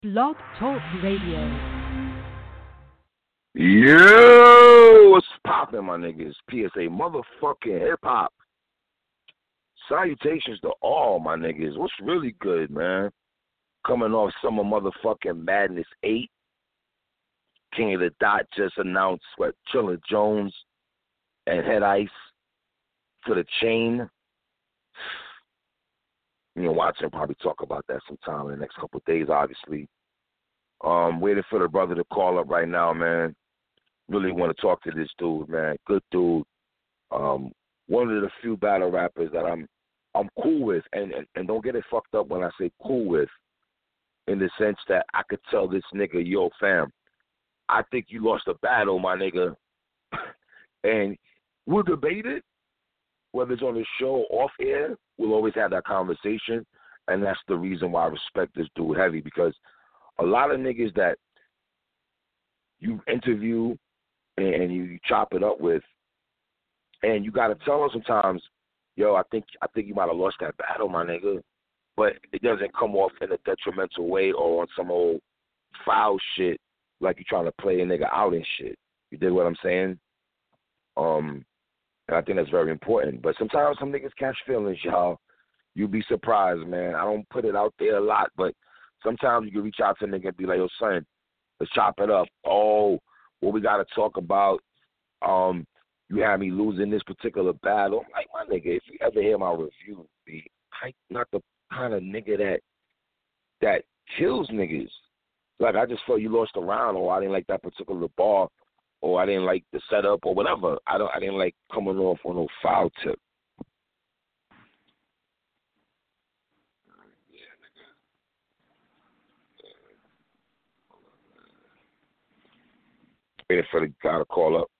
Blog Talk Radio. Yo, what's poppin', my niggas? PSA motherfucking hip hop. Salutations to all my niggas. What's really good, man? Coming off Summer motherfucking Madness 8. King of the Dot just announced what Chilla Jones and Head Ice to the chain. You know, Watson probably talk about that sometime in the next couple of days, obviously. Waiting for the brother to call up right now, man. Really want to talk to this dude, man. Good dude. One of the few battle rappers that I'm cool with, and don't get it fucked up when I say cool with, in the sense that I could tell this nigga, yo, fam, I think you lost a battle, my nigga. And we'll debate it, whether it's on the show or off air. We'll always have that conversation, and that's the reason why I respect this dude heavy, because a lot of niggas that you interview and you chop it up with, and you got to tell them sometimes, yo, I think you might have lost that battle, my nigga, but it doesn't come off in a detrimental way or on some old foul shit like you trying to play a nigga out and shit. You dig what I'm saying? And I think that's very important. But sometimes some niggas catch feelings, y'all. You'll be surprised, man. I don't put it out there a lot, but sometimes you can reach out to a nigga and be like, yo, son, let's chop it up. Oh, what we got to talk about? You had me losing this particular battle. I'm like, my nigga, if you ever hear my review, I'm not the kind of nigga that kills niggas. Like, I just felt you lost a round, or I didn't like that particular bar, or I didn't like the setup, or whatever. I didn't like coming off on no foul tip. Waiting for the guy to call up.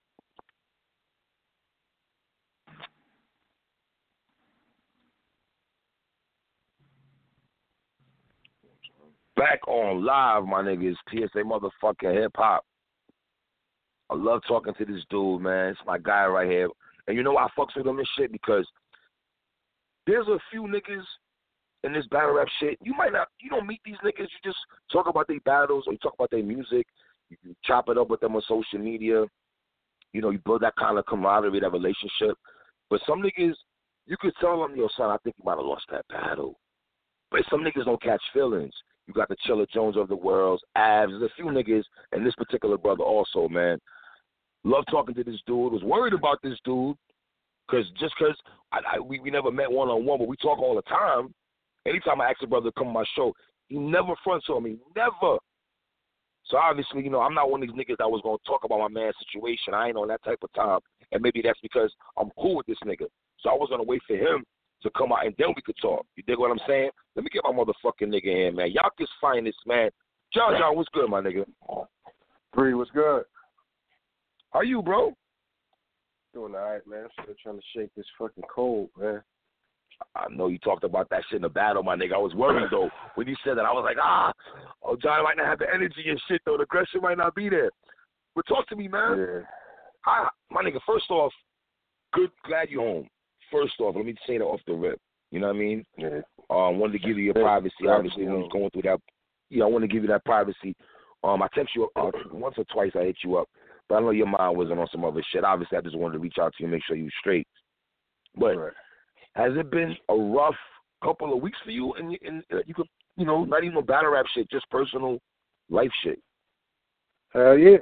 Back on live, my niggas. PSA motherfucking hip hop. I love talking to this dude, man. It's my guy right here. And you know why I fucks with him and shit? Because there's a few niggas in this battle rap shit. You don't meet these niggas. You just talk about their battles or you talk about their music. You chop it up with them on social media. You know, you build that kind of camaraderie, that relationship. But some niggas, you could tell them, yo, son, I think you might have lost that battle. But some niggas don't catch feelings. You got the Chilla Jones of the world, Avs. There's a few niggas, and this particular brother also, man. Love talking to this dude. Was worried about this dude because we never met one-on-one, but we talk all the time. Anytime I ask a brother to come on my show, he never fronts on me. Never. So obviously, you know, I'm not one of these niggas that was going to talk about my man's situation. I ain't on that type of time. And maybe that's because I'm cool with this nigga. So I was going to wait for him to come out, and then we could talk. You dig what I'm saying? Let me get my motherfucking nigga in, man. Y'all just find this, man. John, what's good, my nigga? Bree, what's good? How you, bro? Doing all right, man. I'm still trying to shake this fucking cold, man. I know you talked about that shit in the battle, my nigga. I was worried, though. When you said that, I was like, John might not have the energy and shit, though. The aggression might not be there. But talk to me, man. Yeah. My nigga, first off, glad you home. First off, let me say that off the rip. You know what I mean? Yeah. Wanted to give you your privacy, obviously, when you're going through that. Yeah, I want to give you that privacy. I text you up once or twice. I hit you up. But I know your mind wasn't on some other shit. Obviously, I just wanted to reach out to you and make sure you were straight. But has it been a rough couple of weeks for you? And you could, you know, not even battle rap shit, just personal life shit. Hell yeah.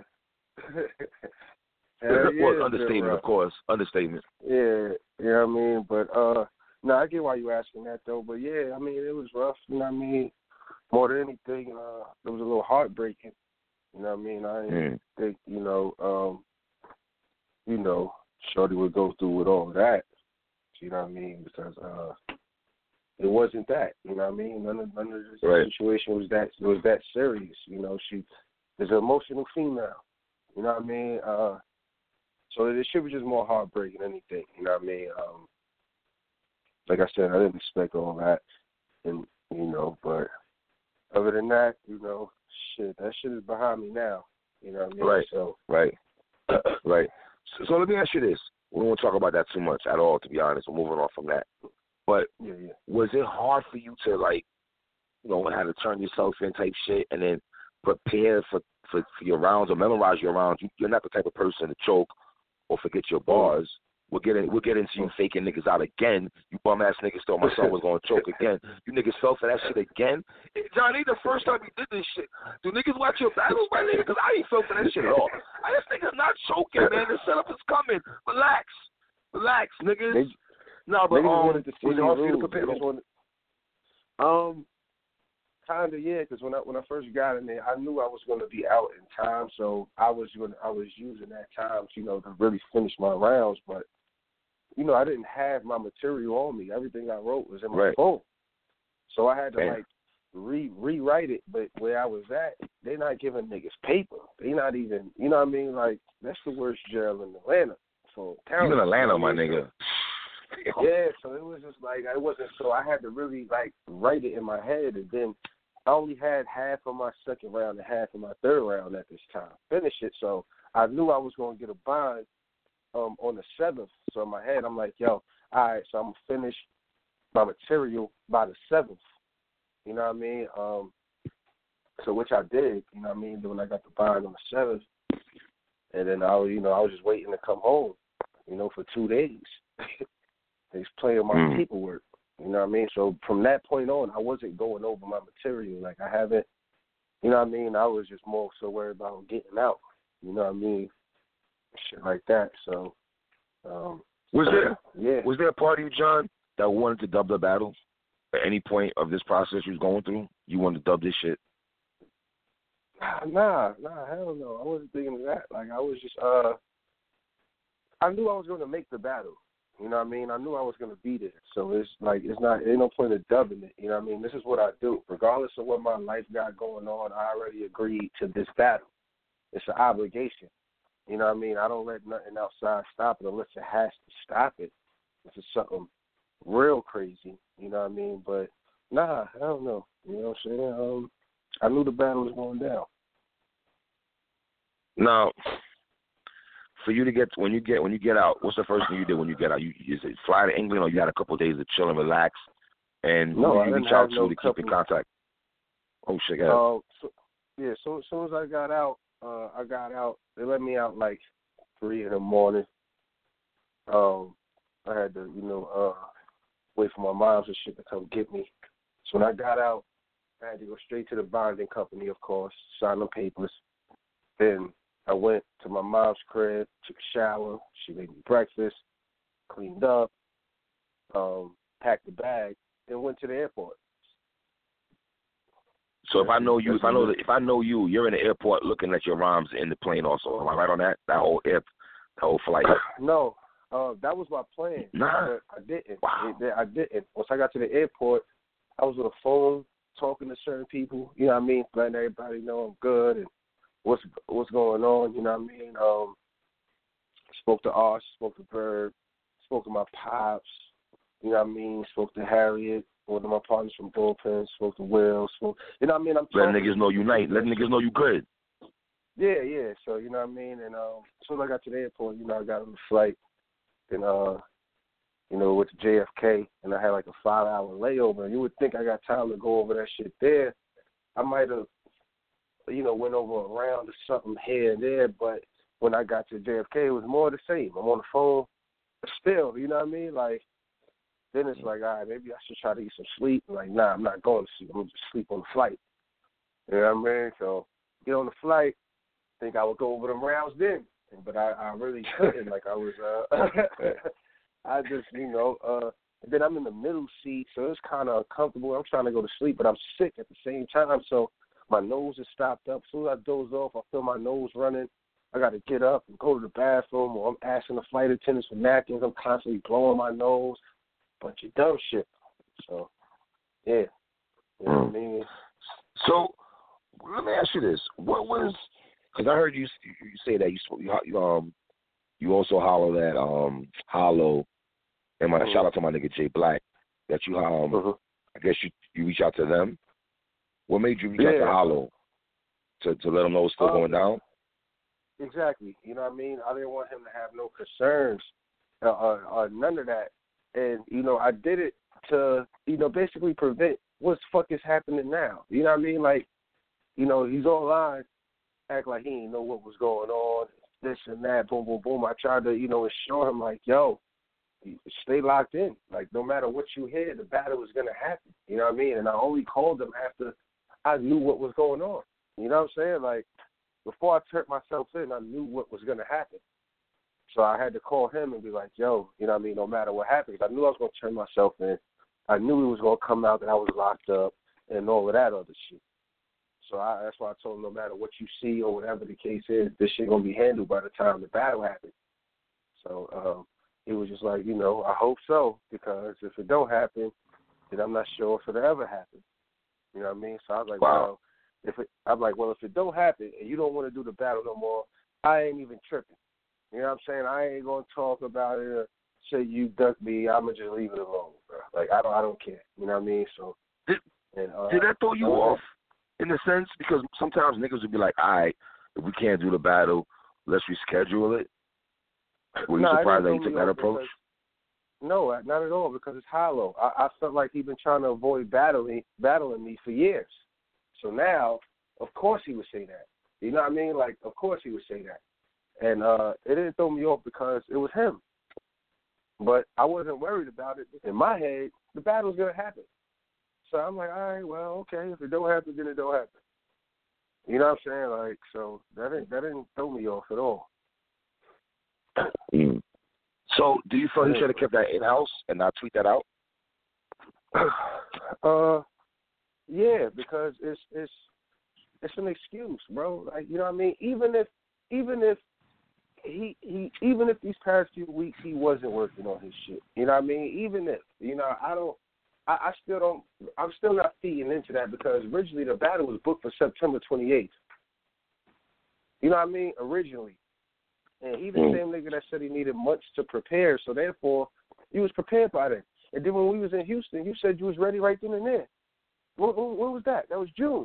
Well, understatement, of course. Understatement. Yeah, I mean, but no, I get why you asking that though. But yeah, I mean, it was rough. You know what I mean? More than anything, it was a little heartbreaking. You know what I mean? I didn't think, Shorty would go through with all that. You know what I mean? Because it wasn't that. You know what I mean? None of the situation was that serious. You know, she is an emotional female. You know what I mean? So the shit was just more heartbreaking than anything. You know what I mean? Like I said, I didn't expect all that, and but other than that, that shit is behind me now. You know what I mean? Right. So right. So let me ask you this. We won't talk about that too much at all, to be honest. We're moving on from that. But was it hard for you to, like, how to turn yourself in type shit, and then prepare for your rounds or memorize your rounds. You're not the type of person to choke or forget your bars. We'll get into you faking niggas out again. You bum ass niggas thought my son was gonna choke again. You niggas fell for that shit again. Hey, Johnny, the first time you did this shit, do niggas watch your battles, my nigga? Because I ain't fell for that shit at all. This nigga's not choking, man. The setup is coming. Relax, niggas. No, but wanted to see was it hard for you to prepare? Kinda, yeah. Because when I first got in there, I knew I was going to be out in time, so I was using that time, to really finish my rounds. But I didn't have my material on me. Everything I wrote was in my phone, so I had to rewrite it. But where I was at, they're not giving niggas paper. They not even, Like that's the worst jail in Atlanta. So you in Atlanta, my nigga. Yeah, so it was just like I wasn't. So I had to really write it in my head, and then I only had half of my second round and half of my third round at this time. Finish it, so I knew I was going to get a bond on the 7th. So in my head, I'm like, yo, all right, so I'm gonna finish my material by the 7th. You know what I mean? So which I did. You know what I mean? Then when I got the bond on the 7th, and then I was just waiting to come home. For 2 days. They was playing my paperwork, you know what I mean? So from that point on, I wasn't going over my material. Like, I haven't, you know what I mean? I was just more so worried about getting out, you know what I mean? Shit like that. So, was there a part of you, John, that wanted to dub the battle at any point of this process you was going through? You wanted to dub this shit? Nah, hell no. I wasn't thinking of that. Like, I was just, I knew I was going to make the battle. You know what I mean? I knew I was going to be there. So ain't no point in dubbing it. You know what I mean? This is what I do. Regardless of what my life got going on, I already agreed to this battle. It's an obligation. You know what I mean? I don't let nothing outside stop it unless it has to stop it. This is something real crazy. You know what I mean? But, nah, I don't know. You know what I'm saying? I knew the battle was going down. Now, for you to when you get out, what's the first thing you did when you get out? You is it fly to England, or you had a couple of days to chill and relax, and no, you reach out to keep in contact? Oh shit, so as soon as I got out, they let me out like 3 in the morning. I had to wait for my moms and shit to come get me. So when I got out, I had to go straight to the bonding company, of course, sign the papers. Then I went to my mom's crib, took a shower. She made me breakfast, cleaned up, packed the bag, and went to the airport. So if I know you, you're in the airport looking at your moms in the plane. Also, am I right on that? That whole flight. No, that was my plan. Nah, but I didn't. Wow. I didn't. Once I got to the airport, I was on the phone talking to certain people. You know what I mean? Letting everybody know I'm good and what's going on, you know what I mean? Spoke to Arch, spoke to Bird, spoke to my pops, you know what I mean? Spoke to Harriet, one of my partners from Bullpen, spoke to Will, you know what I mean? Let niggas know you nice. Let niggas know you good. Yeah. So, you know what I mean? And as soon as I got to the airport, I got on the flight and, went to JFK, and I had like a 5-hour layover. And you would think I got time to go over that shit there. I might have went over a round or something here and there, but when I got to JFK, it was more the same. I'm on the phone still, you know what I mean? Like, then it's like, all right, maybe I should try to get some sleep. Like, nah, I'm not going to sleep. I'm going to just sleep on the flight. You know what I mean? So, get on the flight, think I would go over them rounds then, but I really couldn't. Like, I was, I just, and then I'm in the middle seat, so it's kind of uncomfortable. I'm trying to go to sleep, but I'm sick at the same time, so my nose is stopped up. As soon as I doze off, I feel my nose running. I got to get up and go to the bathroom, or I'm asking the flight attendants for napkins. I'm constantly blowing my nose. Bunch of dumb shit. So, yeah. You know what I mean? So, let me ask you this. What was, because I heard you say that you also hollow that, Hollow, and shout out to my nigga Jay Black, that you, I guess you reach out to them. What made you reach out to Hollow? To let him know it's still going down? Exactly. You know what I mean? I didn't want him to have no concerns or none of that. And, I did it to, basically prevent what the fuck is happening now? You know what I mean? Like, you know, he's online, act like he didn't know what was going on, this and that, boom, boom, boom. I tried to, you know, assure him, like, yo, stay locked in. Like, no matter what you hear, the battle is going to happen. You know what I mean? And I only called him after I knew what was going on. You know what I'm saying? Like, before I turned myself in, I knew what was going to happen. So I had to call him and be like, yo, you know what I mean, no matter what happens. I knew I was going to turn myself in. I knew it was going to come out that I was locked up and all of that other shit. So that's why I told him no matter what you see or whatever the case is, this shit going to be handled by the time the battle happens. So he was just like, you know, I hope so, because if it don't happen, then I'm not sure if it'll ever happen. You know what I mean? So I was like, wow. Well, if it don't happen and you don't want to do the battle no more, I ain't even tripping. You know what I'm saying? I ain't going to talk about it or say you duck me. I'm going to just leave it alone, bro. Like, I don't care. You know what I mean? So Did that throw you off in a sense? Because sometimes niggas would be like, all right, if we can't do the battle, let's reschedule it. Were you surprised that he took that approach? No, not at all, because it's hollow. I felt like he'd been trying to avoid battling me for years. So now, of course he would say that. You know what I mean? Like, of course he would say that. And it didn't throw me off because it was him. But I wasn't worried about it. In my head, the battle's going to happen. So I'm like, all right, well, okay, if it don't happen, then it don't happen. You know what I'm saying? Like, so that didn't throw me off at all. Mm. So do you feel you should have kept that in-house and not tweet that out? Yeah, because it's an excuse, bro. Like, you know what I mean? Even if these past few weeks he wasn't working on his shit, you know what I mean? Even if, you know, I'm still not feeding into that, because originally the battle was booked for September 28th. You know what I mean? Originally. And he the same nigga that said he needed months to prepare, so therefore you was prepared by then. And then when we was in Houston, you said you was ready right then and there. What was that? That was June.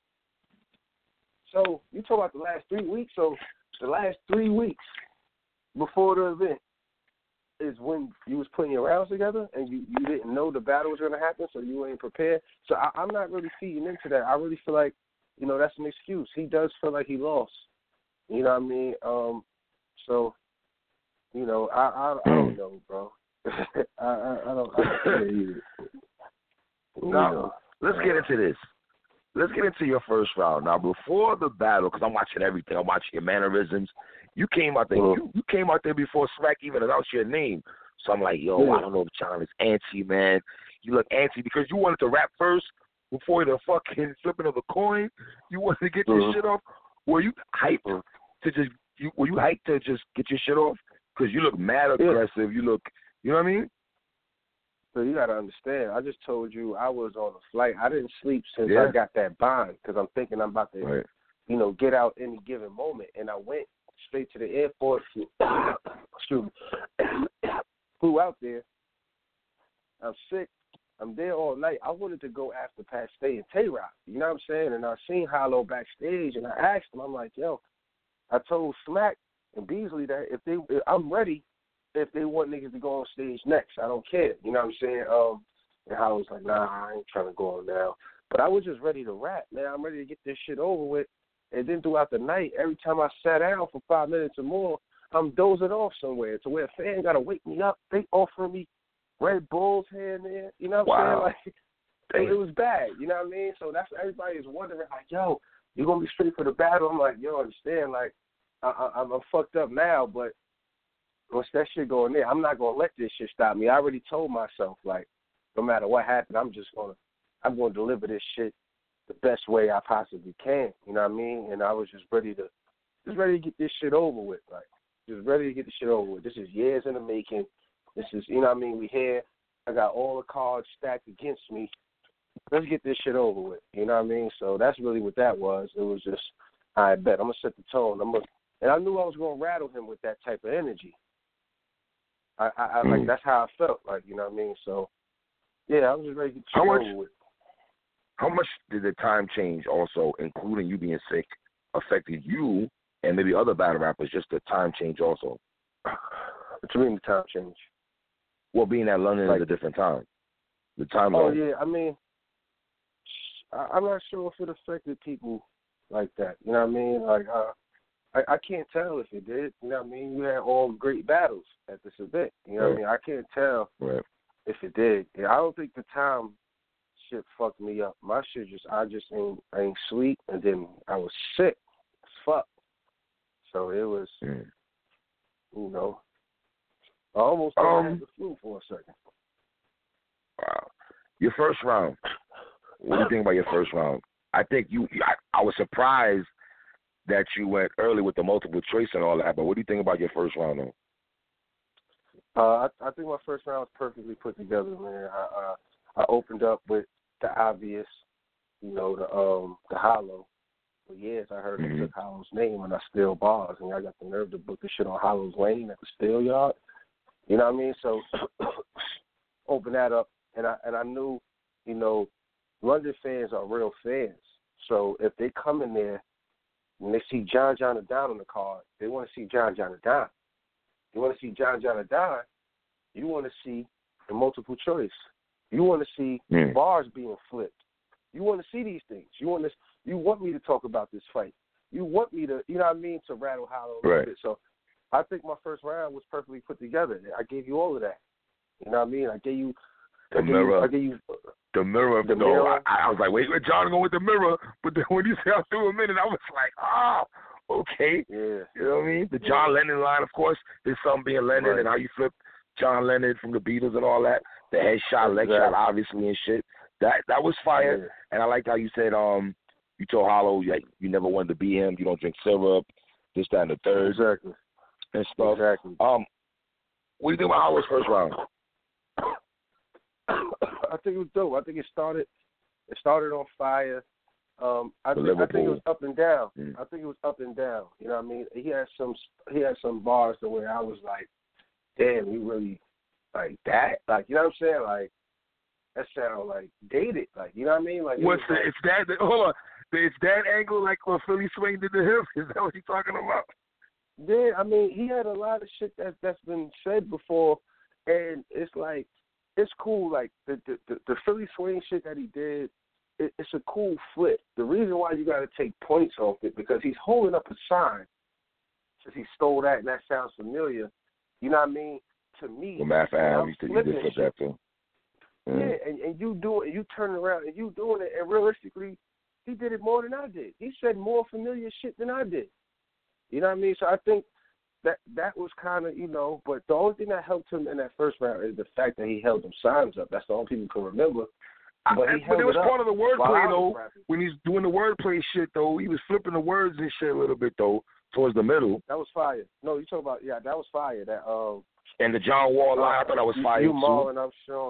So you talk about the last 3 weeks. So the last 3 weeks before the event is when you was putting your rounds together and you didn't know the battle was going to happen, so you ain't prepared. So I'm not really feeding into that. I really feel like, you know, that's an excuse. He does feel like he lost. You know what I mean? So, you know, I don't know, bro. I don't care either. Now, let's get into this. Let's get into your first round. Now, before the battle, because I'm watching everything, I'm watching your mannerisms. You came out there. You came out there before Smack even announced your name. So I'm like, yo, I don't know if John is antsy, man. You look antsy because you wanted to rap first before the fucking flipping of the coin. You wanted to get your shit off. Were you hyped to just? Were you hyped to just get your shit off? Because you look mad aggressive. You look, you know what I mean? So you got to understand, I just told you I was on a flight. I didn't sleep since I got that bond, because I'm thinking I'm about to, you know, get out any given moment. And I went straight to the airport, flew out there. I'm sick. I'm there all night. I wanted to go after Pat Stay and Tay-Rock. You know what I'm saying? And I seen Hollow backstage, and I asked him, I'm like, yo, I told Smack and Beasley that if I'm ready if they want niggas to go on stage next. I don't care. You know what I'm saying? And I was like, nah, I ain't trying to go on now. But I was just ready to rap, man. I'm ready to get this shit over with. And then throughout the night, every time I sat down for 5 minutes or more, I'm dozing off somewhere to where a fan got to wake me up. They offering me Red Bulls here and there. You know what I'm saying? Like, it was bad. You know what I mean? So that's what everybody is wondering, like, yo, you going to be straight for the battle? I'm like, yo, understand, like, I'm fucked up now, but once that shit go in there, I'm not going to let this shit stop me. I already told myself, like, no matter what happened, I'm going to deliver this shit the best way I possibly can. You know what I mean? And I was just ready to get this shit over with. Like, just ready to get this shit over with. This is years in the making. This is, you know what I mean? We here. I got all the cards stacked against me. Let's get this shit over with. You know what I mean? So that's really what that was. It was just, I bet. I'm going to set the tone. And I knew I was going to rattle him with that type of energy. I like, that's how I felt. Like, you know what I mean? So, yeah, I was just ready to get shit over with. How much did the time change also, including you being sick, affected you and maybe other battle rappers, just the time change also? What you mean the time change? Well, being at London at a different time. The time zone. Oh, yeah, I mean, I'm not sure if it affected people like that. You know what I mean? Like, I can't tell if it did. You know what I mean? You had all great battles at this event. You know what I mean? I can't tell if it did. Yeah, I don't think the time shit fucked me up. My shit I ain't sleep, and then I was sick as fuck. So it was, you know, I almost had the flu for a second. Wow. Your first round. What do you think about your first round? I think I was surprised that you went early with the multiple choice and all that, but what do you think about your first round, though? I think my first round was perfectly put together, man. I opened up with the obvious, you know, the Hollow. For years, I heard they took Hollow's name and I steal bars, and I got the nerve to book the shit on Hollow's Lane at the Steel Yard. You know what I mean? So open that up, and I knew, you know, London fans are real fans. So if they come in there and they see John or Don on the card, they want to see John or Don. You want to see John or Don, you want to see the multiple choice. You want to see bars being flipped. You want to see these things. You want me to talk about this fight. You want me to, you know what I mean, to rattle Hollow a little bit. So I think my first round was perfectly put together. I gave you all of that. You know what I mean? I gave you the mirror. I was like, wait, John going with the mirror, but then when you said I threw him in, I was like, okay. Yeah. You know what I mean? The John Lennon line, of course, his son being Lennon, and how you flip John Lennon from the Beatles and all that. The headshot, leg shot, obviously, and shit. That was fire. Yeah. And I liked how you said, you told Hollow you never wanted to beat him. You don't drink syrup, this, that, and the third. Exactly. And stuff. Exactly. What do you think about Hollow's first round? I think it was dope. I think it started on fire. I think it was up and down. I think it was up and down. You know what I mean? He had some bars to where I was like, damn, we really like that? Like, you know what I'm saying? Like, that sound like dated. Like, you know what I mean? Like, what's that? It's that. Hold on. It's that angle like when Philly Swing did to him. Is that what you're talking about? Yeah, I mean, he had a lot of shit that's been said before, and it's like, it's cool. Like the Philly Swing shit that he did, it's a cool flip. The reason why you got to take points off it because he's holding up a sign. Since he stole that, and that sounds familiar. You know what I mean? To me, well, Matt Fam, you did flip that too. Yeah, and you turn around and you doing it, and realistically, he did it more than I did. He said more familiar shit than I did. You know what I mean? So I think that was kind of, you know, but the only thing that helped him in that first round is the fact that he held them signs up. That's the only people can remember. But it was part of the wordplay, though. When he's doing the wordplay shit, though, he was flipping the words and shit a little bit, though, towards the middle. That was fire. No, you talking about, that was fire. That and the John Wall line, I thought that was fire, you too. Marlon, I'm sure.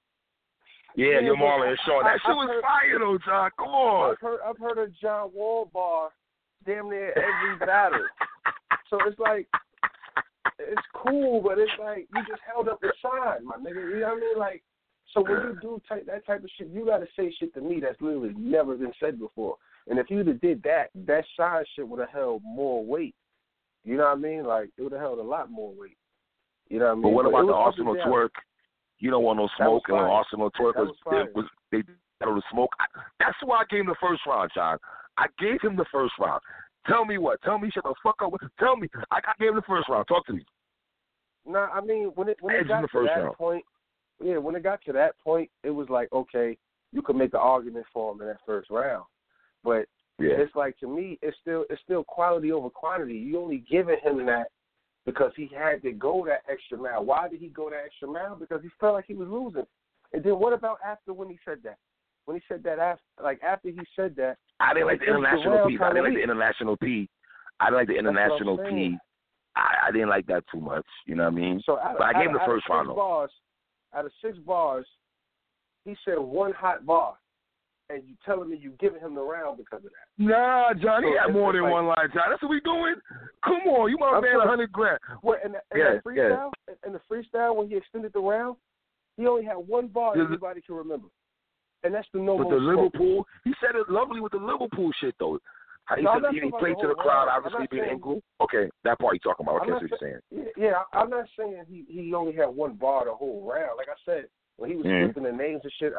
Yeah, you're Marlon and Sean. That shit was fire, though, John. Come on. I've heard a John Wall bar damn near every battle. So it's like, it's cool, but it's like, you just held up the sign, my nigga. You know what I mean? Like, so when you do that type of shit, you got to say shit to me that's literally never been said before. And if you'd have did that sign shit would have held more weight. You know what I mean? Like, it would have held a lot more weight. You know what I mean? But what about the Arsenal twerk? You don't want no smoke, and Arsenal twerk they the smoke. That's why I gave him the first round, John. I gave him the first round. Tell me what? Tell me shut the fuck up. Tell me. I gave him the first round. Talk to me. Nah, I mean, when it got to that point, when it got to that point, it was like, okay, you could make an argument for him in that first round. But it's like, to me, it's still quality over quantity. You only giving him that because he had to go that extra mile. Why did he go that extra mile? Because he felt like he was losing. And then what about after when he said that? When he said that after he said that, I didn't like the international P. I didn't like the international P. I didn't like the international P. I didn't like that too much. You know what I mean? So but I gave him the first round. Out of 6 bars, he said one hot bar, and you telling me you giving him the round because of that? Nah, John, he had more than one line, John. That's what we doing. Come on, you my man, $100,000. What in the freestyle? In the freestyle, when he extended the round, he only had one bar that everybody can remember. And that's the no. But the Liverpool, he said it lovely with the Liverpool shit though. He played to the crowd, obviously being ankle. Okay, that part you talking about. Okay, that's what you're saying. Yeah, I'm not saying he only had one bar the whole round. Like I said, when he was flipping the names and shit,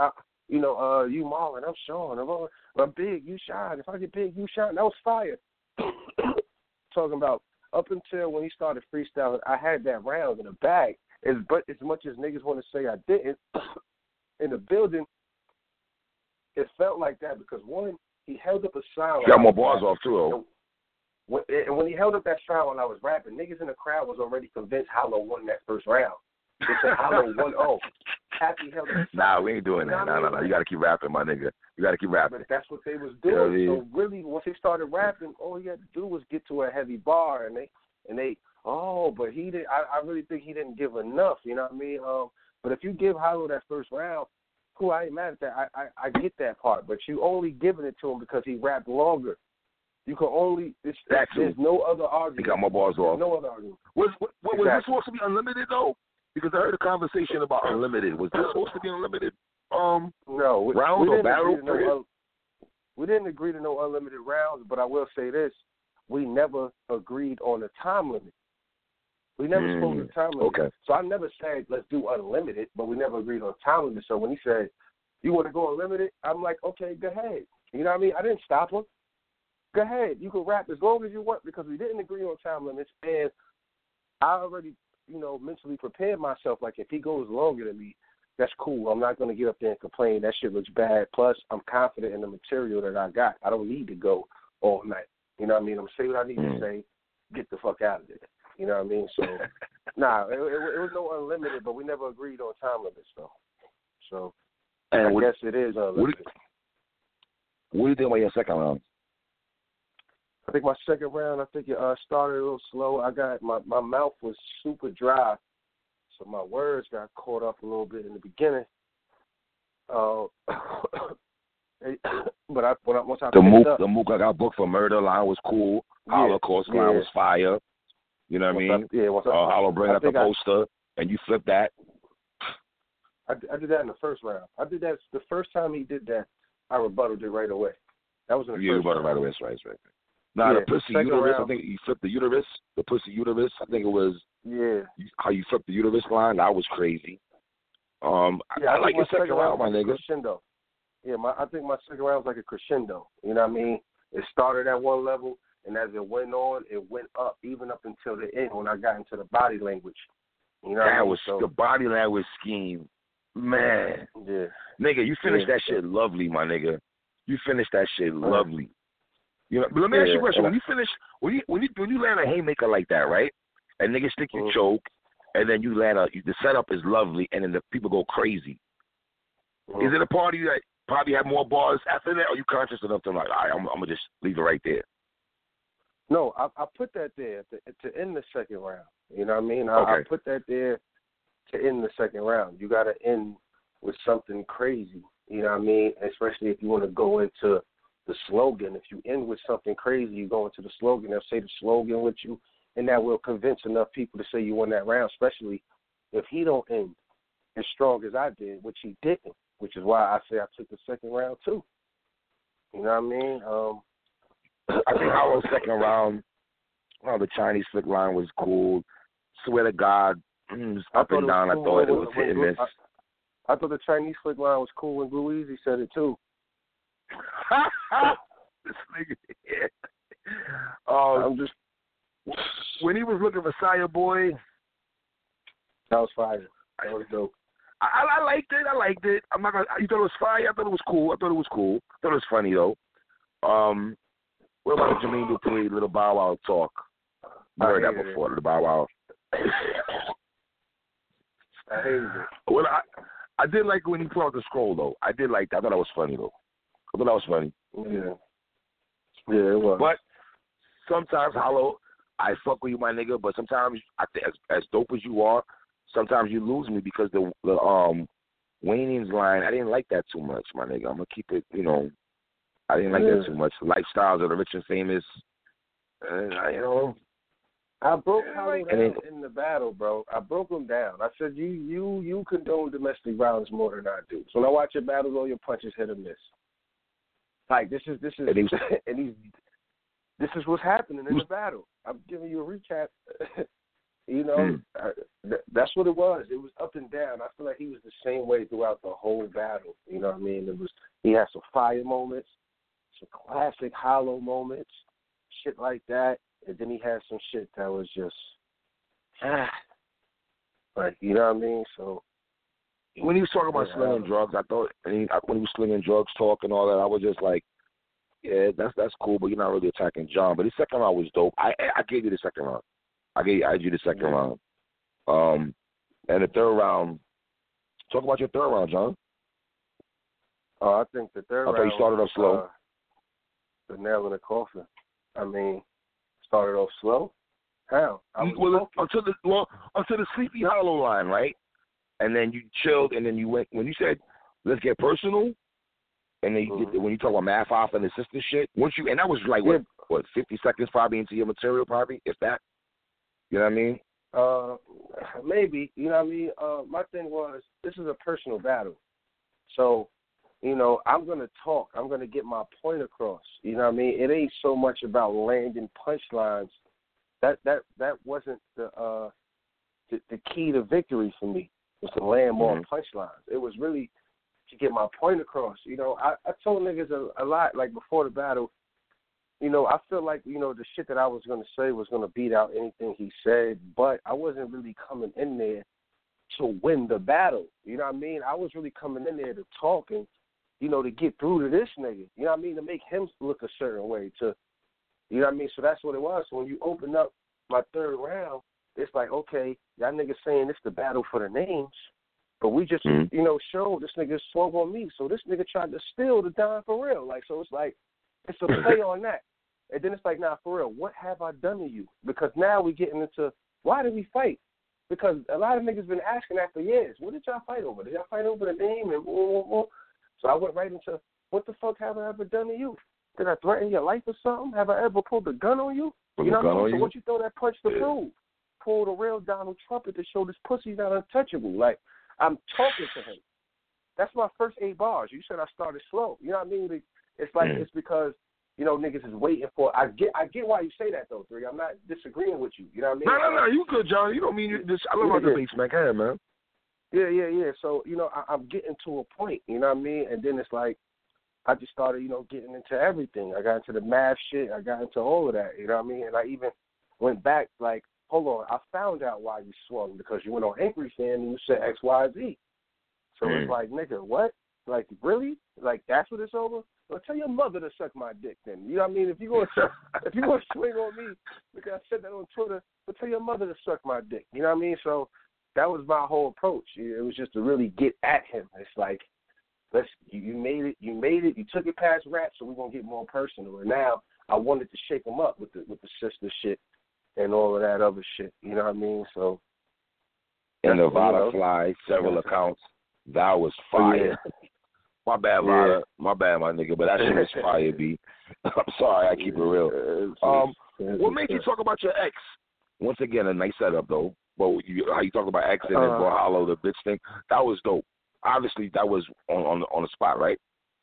you Marlon, I'm Sean. I'm Big, you Shine. If I get Big, you Shine. That was fire. Talking about up until when he started freestyling, I had that round in the bag. But as much as niggas want to say I didn't, in the building, it felt like that because, one, he held up a sign. Got more bars off, too, though. And when he held up that sign while I was rapping, niggas in the crowd was already convinced Hollow won that first round. They said Hollow 1-0. Happy held up the sign. Nah, we ain't doing that. No. You got to keep rapping, my nigga. You got to keep rapping. But that's what they was doing. So really, once he started rapping, all he had to do was get to a heavy bar, and they but he did. I really think he didn't give enough. You know what I mean? But if you give Hollow that first round, cool, I ain't mad at that. I get that part. But you only giving it to him because he rapped longer. You can only. There's no other argument. He got more bars off. No other argument. Was this supposed to be unlimited though? Because I heard a conversation about unlimited. Was this supposed to be unlimited? No. Round or battle? We didn't agree to no unlimited rounds. But I will say this: we never agreed on a time limit. We never spoke of time limit. Okay. So I never said let's do unlimited, but we never agreed on time limit. So when he said you want to go unlimited, I'm like, okay, go ahead. You know what I mean? I didn't stop him. Go ahead. You can rap as long as you want because we didn't agree on time limits, and I already, mentally prepared myself. Like if he goes longer than me, that's cool. I'm not going to get up there and complain. That shit looks bad. Plus, I'm confident in the material that I got. I don't need to go all night. You know what I mean? I'm going to say what I need to say. Get the fuck out of there. You know what I mean? So, it was no unlimited, but we never agreed on time limits, though. So, and I guess it is unlimited. What do you think about your second round? I think my second round, it started a little slow. I got my mouth was super dry, so my words got caught up a little bit in the beginning. But once I the Mook I got booked for murder line was cool. Holocaust line was fire. You know what I mean? Hollow bring up the poster, and you flip that. I did that in the first round. I did that the first time he did that. I rebutted it right away. That was in the first round. Right away. Right. Now, the pussy uterus, I think you flipped the uterus. The pussy uterus, I think it was how you flipped the uterus line. That was crazy. I like your second round, my nigga. Crescendo. Yeah, I think my second round was like a crescendo. You know what I mean? It started at one level, and as it went on, it went up, even up until the end when I got into the body language. You know that was the body language scheme. Man. Yeah. Nigga, you finished that shit lovely, my nigga. You finished that shit lovely. You know, but let me ask you a question. When you land a haymaker like that, right? And niggas think you choke, and then you land the setup is lovely, and then the people go crazy. Is it a part of you that probably have more bars after that, or are you conscious enough to like, all right, I'm gonna just leave it right there? No, I put that there to end the second round. You know what I mean? I put that there to end the second round. You got to end with something crazy. You know what I mean? Especially if you want to go into the slogan. If you end with something crazy, you go into the slogan. They'll say the slogan with you, and that will convince enough people to say you won that round, especially if he don't end as strong as I did, which he didn't, which is why I say I took the second round too. You know what I mean? I think our second round, the Chinese flick line was cool. Swear to God, up and down. I thought it was hit and miss. I thought the Chinese flick line was cool when Blue Easy said it too. This nigga, I'm just when he was looking for Sire Boy. That was fire. That was dope. I liked it. I'm not gonna. You thought it was fire? I thought it was cool. I thought it was funny though. What about Jermaine Dupri, Little Bow Wow talk? I heard that before. Little Bow Wow. I hated it. Well, I did like when he put out the scroll though. I did like that. I thought that was funny though. Yeah, it was. But sometimes, Hollow, I fuck with you, my nigga. But sometimes, I think as dope as you are, sometimes you lose me because the Wayne's line, I didn't like that too much, my nigga. I'm gonna keep it, I didn't like that too much. Lifestyles of the rich and famous, I broke Hollow down in the battle, bro. I broke him down. I said, you condone domestic violence more than I do. So when I watch your battles, all your punches hit or miss. Like this is this is what's happening in the battle. I'm giving you a recap. You know, that's what it was. It was up and down. I feel like he was the same way throughout the whole battle. You know what I mean? He had some fire moments, some classic hollow moments, shit like that, and then he had some shit that was just, like, you know what I mean? So when he was talking about slinging drugs, I thought when he was slinging drugs, talk and all that, I was just like, yeah, that's cool, but you're not really attacking John. But the second round was dope. I gave you the second round. I gave you the second round. And the third round. Talk about your third round, John. I think the third round. I thought you started off slow. The nail in the coffin. I mean, started off slow. How? Until the Sleepy Hollow line, right? And then you chilled, and then you went when you said, "Let's get personal." And then when you talk about Math Off and the sister shit, and that was like what 50 seconds probably into your material, probably, if that. You know what I mean? Maybe. You know what I mean? My thing was, this is a personal battle. So, you know, I'm going to talk. I'm going to get my point across. You know what I mean? It ain't so much about landing punchlines. That wasn't the key to victory for me, was to land more punchlines. It was really to get my point across. You know, I told niggas a lot, like, before the battle. You know, I feel like, you know, the shit that I was going to say was going to beat out anything he said, but I wasn't really coming in there to win the battle. You know what I mean? I was really coming in there to talk and, you know, to get through to this nigga. You know what I mean? To make him look a certain way. You know what I mean? So that's what it was. So when you open up my third round, it's like, okay, y'all niggas saying it's the battle for the names, but we just, you know, showed this nigga swung on me. So this nigga tried to steal the dime for real. Like, so it's like, it's a play on that. And then it's like, nah, for real, what have I done to you? Because now we're getting into, why did we fight? Because a lot of niggas been asking that for years. What did y'all fight over? Did y'all fight over the name? And So I went right into, what the fuck have I ever done to you? Did I threaten your life or something? Have I ever pulled a gun on you? You know what I mean? So what you throw that punch to prove? Pull the real Donald Trump to show this pussy's not untouchable. Like, I'm talking to him. That's my first 8 bars. You said I started slow. You know what I mean? It's like, it's because, you know, niggas is waiting for. I get why you say that though, 3. I'm not disagreeing with you. You know what I mean? No, you good, John. You don't mean this. I love the debates, man. Go ahead, man. Yeah. So, you know, I'm getting to a point. You know what I mean? And then it's like, I just started, you know, getting into everything. I got into the math shit. I got into all of that. You know what I mean? And I even went back, like, hold on. I found out why you swung, because you went on Angry Fan and you said X, Y, Z. So it's like, nigga, what? Like, really? Like, that's what it's over? Well, tell your mother to suck my dick then. You know what I mean? If you're gonna swing on me, because I said that on Twitter, well, tell your mother to suck my dick. You know what I mean? So that was my whole approach. It was just to really get at him. It's like, you made it, you took it past rap, so we're gonna get more personal. And now I wanted to shake him up with the sister shit and all of that other shit. You know what I mean? So and the Vada Fly, several accounts. That was fire. Yeah. My bad, Vada. My bad, my nigga. But that shit was fire, B. I'm sorry, I keep it real. What made you talk about your ex? Once again, a nice setup though. But how you talk about ex and then go hollow the bitch thing? That was dope. Obviously, that was on the spot, right?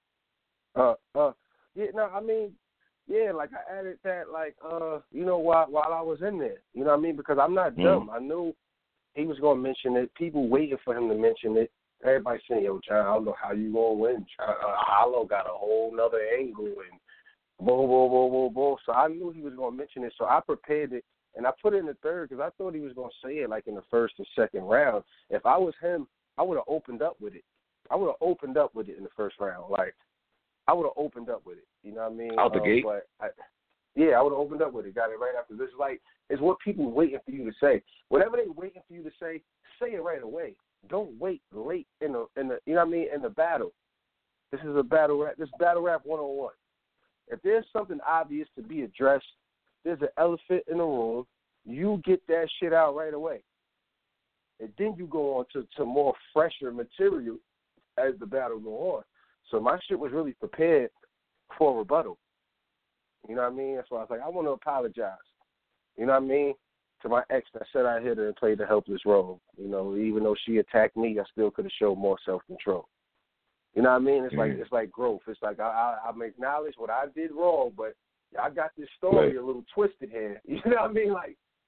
Yeah. No, I mean, yeah. Like I added that, like, you know, while I was in there, you know what I mean? Because I'm not dumb. I knew he was gonna mention it. People waiting for him to mention it. Everybody saying, yo, John, I don't know how you gonna win. Hollow got a whole nother angle and boom. So I knew he was gonna mention it. So I prepared it and I put it in the third because I thought he was gonna say it like in the first and second round. If I was him, I would have opened up with it. I would have opened up with it in the first round. Like, I would have opened up with it. You know what I mean? Out the gate? I would have opened up with it. Got it right after this. Like, it's what people waiting for you to say. Whatever they waiting for you to say it right away. Don't wait late in the you know what I mean, in the battle. This is a battle rap. This battle rap 101. If there's something obvious to be addressed, there's an elephant in the room. You get that shit out right away, and then you go on to more fresher material as the battle go on. So my shit was really prepared for rebuttal. You know what I mean? That's why I was like, I want to apologize. You know what I mean? To my ex that said I hit her and played the helpless role. You know, even though she attacked me, I still could have showed more self-control. You know what I mean? It's like growth. It's like I'm acknowledge what I did wrong, but I got this story a little twisted here. You know what I mean? Like,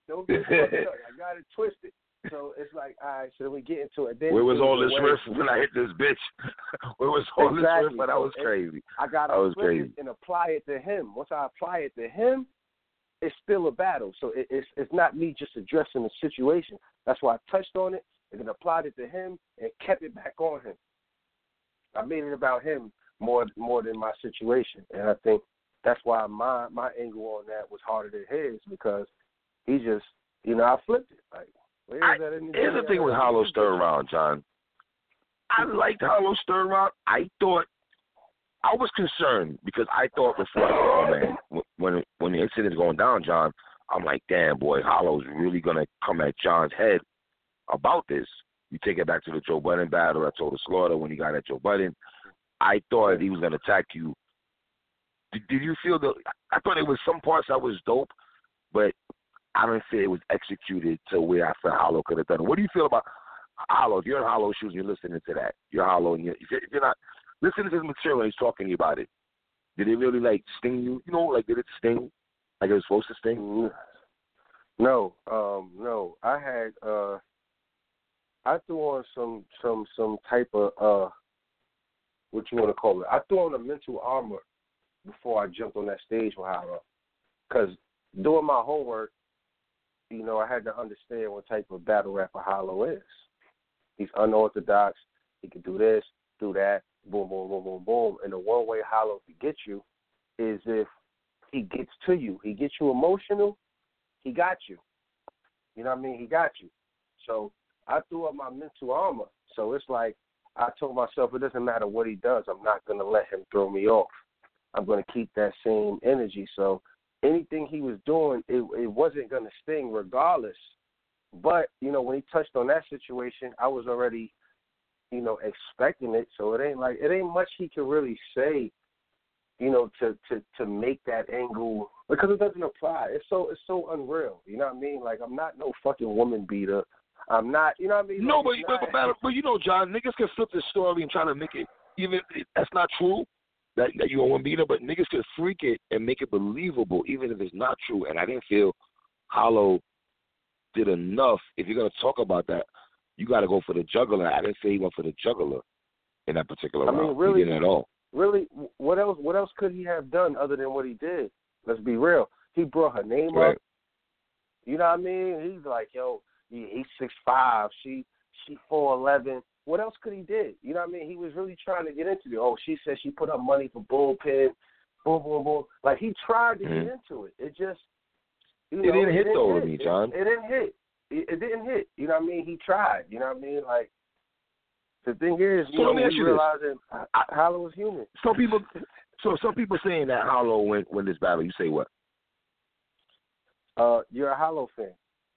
Don't get fucked up. I got it twisted. So it's like, all right, so then we get into it. Then where was all this riff when I hit this bitch? Where was all this riff when I was crazy? I got to flip it and apply it to him. Once I apply it to him, it's still a battle. So it's not me just addressing the situation. That's why I touched on it and then applied it to him and kept it back on him. I made it about him more than my situation. And I think that's why my angle on that was harder than his, because he just, I flipped it. Like, here's the thing with Hollow Stir Around, John. I liked Hollow Stir Around. I was concerned because I thought before, oh man, when the incident's going down, John, I'm like, damn, boy, Hollow's really going to come at John's head about this. You take it back to the Joe Budden battle. I told the Slaughter when he got at Joe Budden. I thought he was going to attack you. Did you feel I thought it was some parts that was dope, but I don't feel it was executed to where I felt Hollow could have done it. What do you feel about Hollow? If you're in Hollow shoes and you're listening to that, you're Hollow, and if you're not listening to his material and he's talking to you about it, did it really, like, sting you? Did it sting? Like it was supposed to sting? No. I had I threw on some type of what you want to call it. I threw on a mental armor before I jumped on that stage with Hollow, because doing my homework, I had to understand what type of battle rapper Hollow is. He's unorthodox. He can do this, do that, boom, boom, boom, boom, boom. And the one way Hollow can get you is if he gets to you. He gets you emotional, he got you. You know what I mean? He got you. So I threw up my mental armor. So it's like I told myself it doesn't matter what he does. I'm not going to let him throw me off. I'm going to keep that same energy. So anything he was doing, it wasn't going to sting regardless. But, when he touched on that situation, I was already, expecting it. So it ain't much he can really say, to make that angle, because it doesn't apply. It's so unreal. You know what I mean? Like, I'm not no fucking woman beater. I'm not, you know what I mean? No, like, but John, niggas can flip the story and try to make it, even that's not true, that you're a woman beater, but niggas can freak it and make it believable, even if it's not true. And I didn't feel Hollow did enough. If you're going to talk about that, you got to go for the juggler. I didn't say he went for the juggler in that particular round. Really, he didn't at all. Really, what else could he have done other than what he did? Let's be real. He brought her name up. You know what I mean? He's like, yo, he's 6'5", she 4'11". What else could he did? You know what I mean? He was really trying to get into it. Oh, she said she put up money for bullpen, boom, boom, boom. Like, he tried to get into it. It just, it didn't hit though with me, John. It didn't hit. It didn't hit. You know what I mean? He tried. You know what I mean? Like, the thing is, we realizing Hollow is human. Some people saying that Hollow win this battle. You say what? You're a Hollow fan.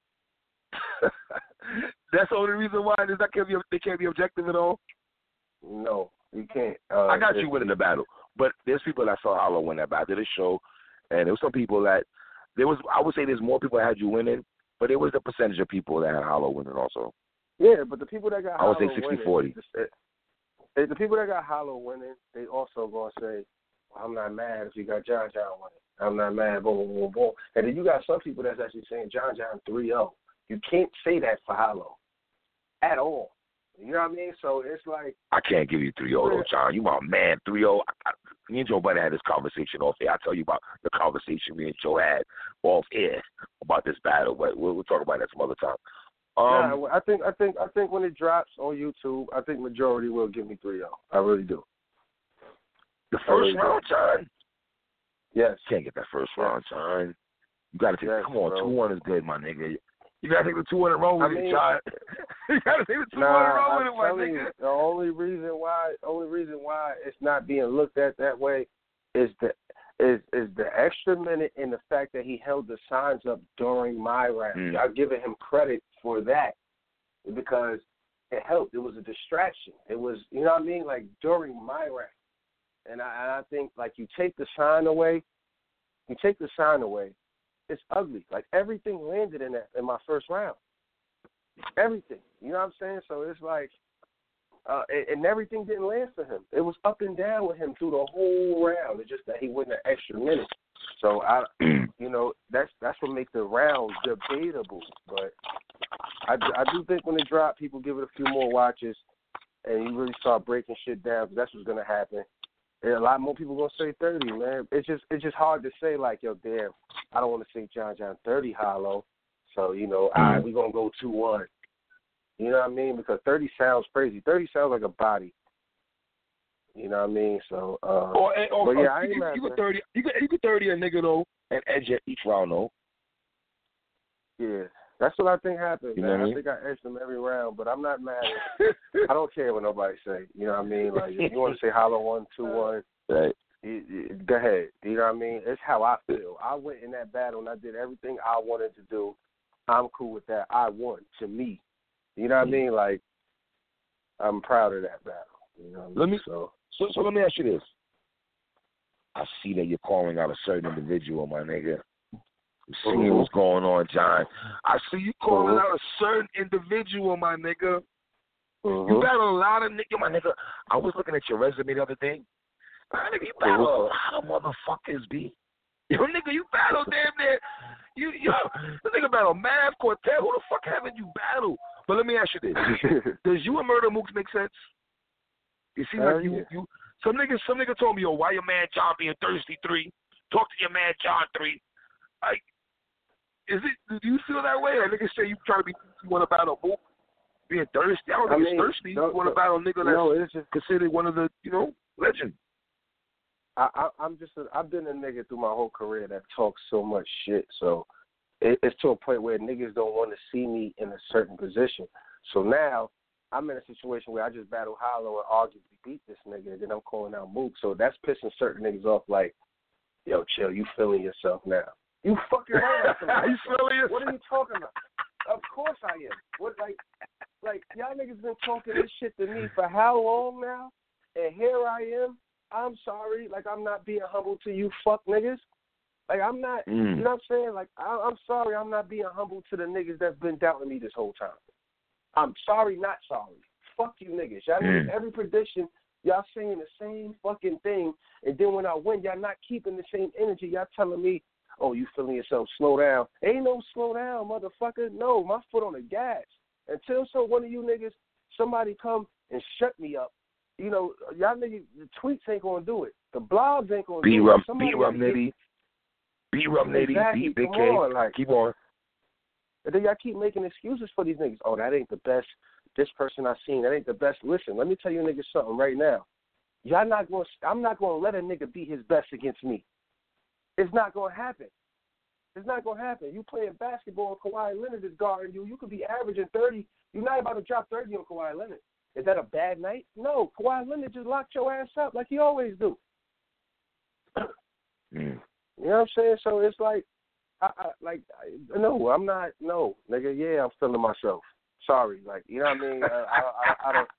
That's the only reason why they can't be objective at all? No, you can't. I got you winning the battle. But there's people that saw Hollow win that battle. Did a show, and there was some people that I would say there's more people that had you winning, but there was a percentage of people that had Hollow winning also. Yeah, but the people that got Hollow winning, I would say 60-40. The people that got Hollow winning, they also going to say, well, I'm not mad if you got John winning. I'm not mad, boom, boom, boom, boom. And then you got some people that's actually saying John 3-0. You can't say that for Hollow at all. You know what I mean? So it's like, I can't give you 3-0, though, John. You my man, 3-0. Me and Joe Budden had this conversation off air. I'll tell you about the conversation me and Joe had off air about this battle, but we'll talk about that some other time. I think when it drops on YouTube, I think majority will give me 3-0. I really do. The first round, John? Yes. Can't get that first round, John. You got to take come on, 2-1 is good, my nigga. You got to take the 2-1 roll with it, John. You got to take the 2-1 roll with it, my nigga. The only reason why it's not being looked at that way is the extra minute and the fact that he held the signs up during my round. I've given him credit for that because it helped. It was a distraction. It was, you know what I mean, like during my round. And I think, like, you take the sign away, it's ugly. Like, everything landed in my first round. Everything. You know what I'm saying? So it's like, and everything didn't land for him. It was up and down with him through the whole round. It's just that he went an extra minute. So that's what makes the round debatable. But I do think when it drop, people give it a few more watches, and you really start breaking shit down. Cause that's what's gonna happen. And a lot more people gonna say 30, man. It's just hard to say like, yo, damn, I don't want to say John 30 hollow. So all right, we gonna go 2-1. You know what I mean? Because 30 sounds crazy. 30 sounds like a body. You know what I mean? So, but yeah, I ain't mad. You could 30 a nigga though, and edge each round though. Yeah, that's what I think happened. You know what I mean? I think I edged them every round, but I'm not mad. I don't care what nobody say. You know what I mean? Like if you want to say hollow 1, 2-1, right? Go ahead. You know what I mean? It's how I feel. I went in that battle and I did everything I wanted to do. I'm cool with that. I won. To me, you know what I mean? Like I'm proud of that battle. You know what I mean? So let me ask you this. I see that you're calling out a certain individual, my nigga. I'm seeing what's going on, John. I see you calling out a certain individual, my nigga. You battle a lot of niggas, my nigga. I was looking at your resume the other day. My nigga, you battle a lot of motherfuckers, B. Yo, nigga, you battle damn near. This nigga battle Mav, Quartet. Who the fuck haven't you battled? But let me ask you this. Does you and Murder Mooks make sense? You see, like you some nigga told me, yo, why your man John being thirsty 3? Talk to your man John 3. Like, do you feel that way? Like niggas say you want to battle Mook being thirsty. I don't think it's thirsty. You want to battle a nigga that's just considered one of the, legend. I've been a nigga through my whole career that talks so much shit. So it's to a point where niggas don't want to see me in a certain position. So now I'm in a situation where I just battle Hollow and arguably beat this nigga, and then I'm calling out Mook. So that's pissing certain niggas off like, yo, chill, you feeling yourself now. You fucking right. You feeling yourself? What are you talking about? Of course I am. What like y'all niggas been talking this shit to me for how long now? And here I am. I'm sorry. Like, I'm not being humble to you fuck niggas. Like, I'm not, you know what I'm saying? Like, I'm sorry I'm not being humble to the niggas that's been doubting me this whole time. I'm sorry, not sorry. Fuck you niggas. Y'all niggas, every prediction, y'all saying the same fucking thing, and then when I win, y'all not keeping the same energy. Y'all telling me, oh, you feeling yourself, slow down. Ain't no slow down, motherfucker. No, my foot on the gas. Until one of you niggas, somebody come and shut me up. Y'all niggas, the tweets ain't gonna do it. The blogs ain't gonna do it. B-Rum Nitty, exactly. Big K. Keep on. And then y'all keep making excuses for these niggas. Oh, that ain't the best. This person I seen, that ain't the best. Listen, let me tell you niggas something right now. I'm not gonna let a nigga be his best against me. It's not gonna happen. It's not gonna happen. You playing basketball, Kawhi Leonard is guarding you. You could be averaging 30. You're not about to drop 30 on Kawhi Leonard. Is that a bad night? No. Kawhi Leonard just locked your ass up like he always do. You know what I'm saying? So it's like, no, I'm not. No, nigga. Yeah, I'm feeling myself. Sorry, like, you know what I mean? I don't.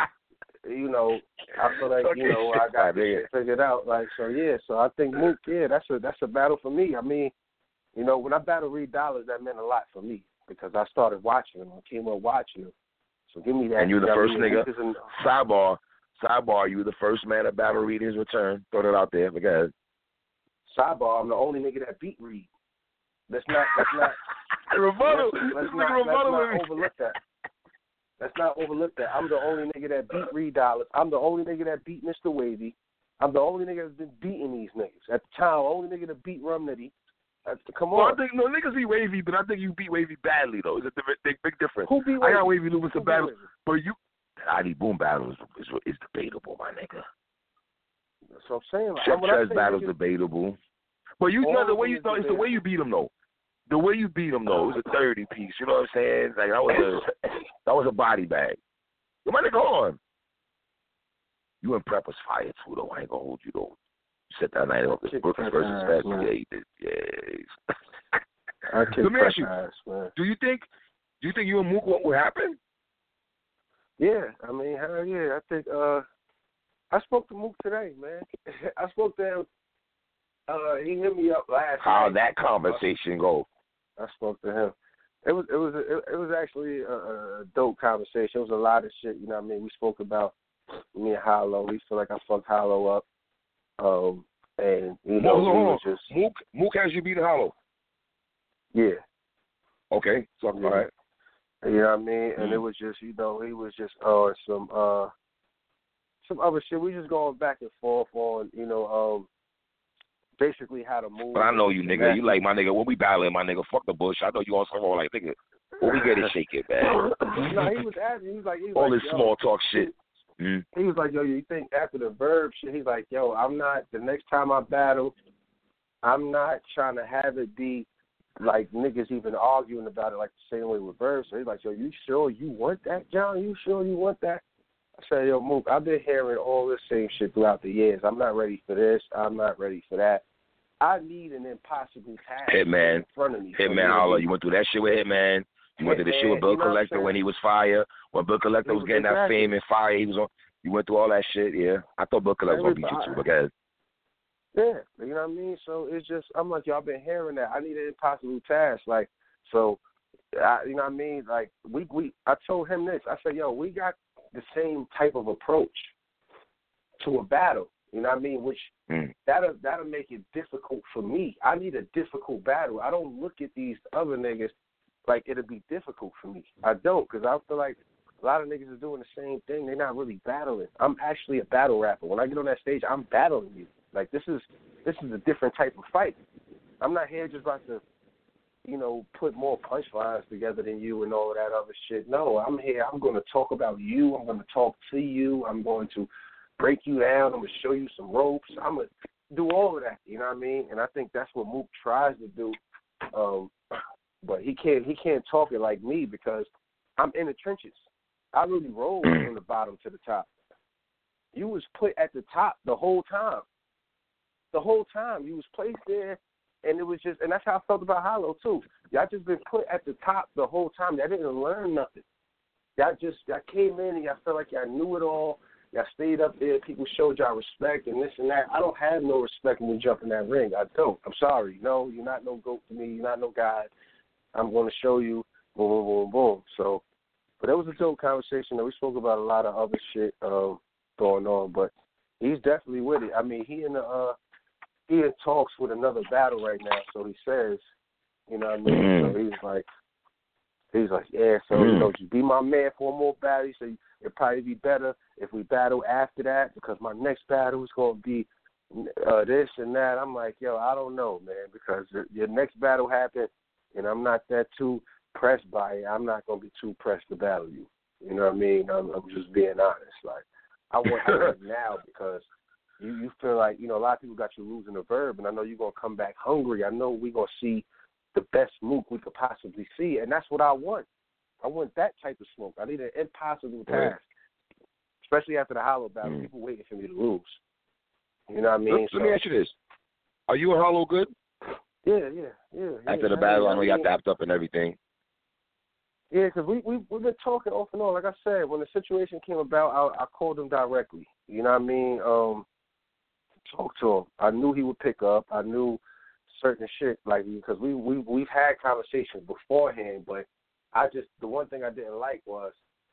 I feel like I got this shit figured out. Like, so yeah. So I think Mook, yeah, that's a battle for me. I mean, when I battled Reed Dollars, that meant a lot for me because I started watching him. I came up watching him. So give me that. And you were the first nigga. Sidebar, you were the first man to battle Reed in his return. Throw that out there. Because sidebar, I'm the only nigga that beat Reed. Let's not rebuttal. Let's not overlook that. Let's not overlook that. I'm the only nigga that beat Reed Dollars. I'm the only nigga that beat Mr. Wavy. I'm the only nigga that's been beating these niggas. At the time, the only nigga that beat Rum Nitty. Come on. Well, I think niggas beat Wavy, but I think you beat Wavy badly though. It's a big difference. Who beat Wavy? I got Wavy losing some battles, but the ID Boom battle is debatable, my nigga. That's what I'm saying. Chef Trez battle's debatable, but the way it's the way you beat him though. The way you beat him though, it was a 30 piece. You know what I'm saying? Like that was a body bag. You might go on. You and Prep was fire too though. I ain't gonna hold you though. Set that night up. Brooklyn versus Fast. Yeah, he did. Yes. Let me ask you. Do you think you and Mook what will happen? Yeah, I mean, hell yeah. I think I spoke to Mook today, man. I spoke to him. He hit me up last night. How'd that conversation go? I spoke to him. It was actually a dope conversation. It was a lot of shit. You know what I mean? We spoke about me and Hollow. We feel like I fucked Hollow up. And he was just Mook has you beat Hollow. Yeah. Okay, so all right. You know what I mean? And it was just, he was just some other shit. We just going back and forth on, basically how to move. But I know you, nigga. You like my nigga. When we battling, my nigga, fuck the bush. I know you on some roll like, nigga, when we get it, shake it, man. No, he was asking. He was like, all this small talk shit. He was like, yo, you think after the Verb shit, he's like, yo, the next time I battle, I'm not trying to have it be like niggas even arguing about it like the same way with Verb. So he's like, yo, you sure you want that, John? You sure you want that? I said, yo, Mook, I've been hearing all this same shit throughout the years. I'm not ready for this. I'm not ready for that. I need an impossible task Hitman. in front of me. Hitman, Allah, you went through that shit with Hitman. You went through the shit with Bill Collector when he was fire. When Bill Collector was getting that fame and fire, he was on. You went through all that shit, yeah. I thought Bill Collector was going to beat you too, because. Yeah, you know what I mean? So it's just, I'm like, y'all been hearing that. I need an impossible task. Like, so, you know what I mean? Like, I told him this. I said, yo, we got the same type of approach to a battle. You know what I mean? Which that'll make it difficult for me. I need a difficult battle. I don't look at these other niggas like it'll be difficult for me. I don't, because I feel like a lot of niggas are doing the same thing. They're not really battling. I'm actually a battle rapper. When I get on that stage, I'm battling you. Like, this is a different type of fight. I'm not here just about to, put more punchlines together than you and all of that other shit. No, I'm here. I'm going to talk about you. I'm going to talk to you. I'm going to break you down. I'm going to show you some ropes. I'm going to do all of that. You know what I mean? And I think that's what Mook tries to do. But he can't talk it like me because I'm in the trenches. I really rolled from the bottom to the top. You was put at the top the whole time. The whole time you was placed there, and it was just, and that's how I felt about Hollow too. Y'all just been put at the top the whole time. Y'all didn't learn nothing. Y'all came in and y'all felt like y'all knew it all. Y'all stayed up there. People showed y'all respect and this and that. I don't have no respect when we jump in that ring. I don't. I'm sorry. No, you're not no goat to me. You're not no guy. I'm going to show you. Boom, boom, boom, boom. So, but that was a dope conversation. We spoke about a lot of other shit going on, but he's definitely with it. I mean, he in talks with another battle right now, so he says, you know what I mean? So he's like, yeah, so just be my man for one more battle. He said it'd probably be better if we battle after that because my next battle is going to be this and that. I'm like, yo, I don't know, man, because your next battle happened, and I'm not that too pressed by it. I'm not going to be too pressed to battle you. You know what I mean? I'm just being honest. Like, I want it now because you feel like, a lot of people got you losing the Verb, and I know you're going to come back hungry. I know we're going to see the best Mook we could possibly see, and that's what I want. I want that type of smoke. I need an impossible task, especially after the Hollow battle. People waiting for me to lose. You know what I mean? Let me ask you this. Are you and Hollow good? Yeah. After the battle, I know you got dapped up and everything. Yeah, because we've been talking off and on. Like I said, when the situation came about, I called him directly. You know what I mean? Talk to him. I knew he would pick up. I knew certain shit, like, because we've had conversations beforehand, but the one thing I didn't like was,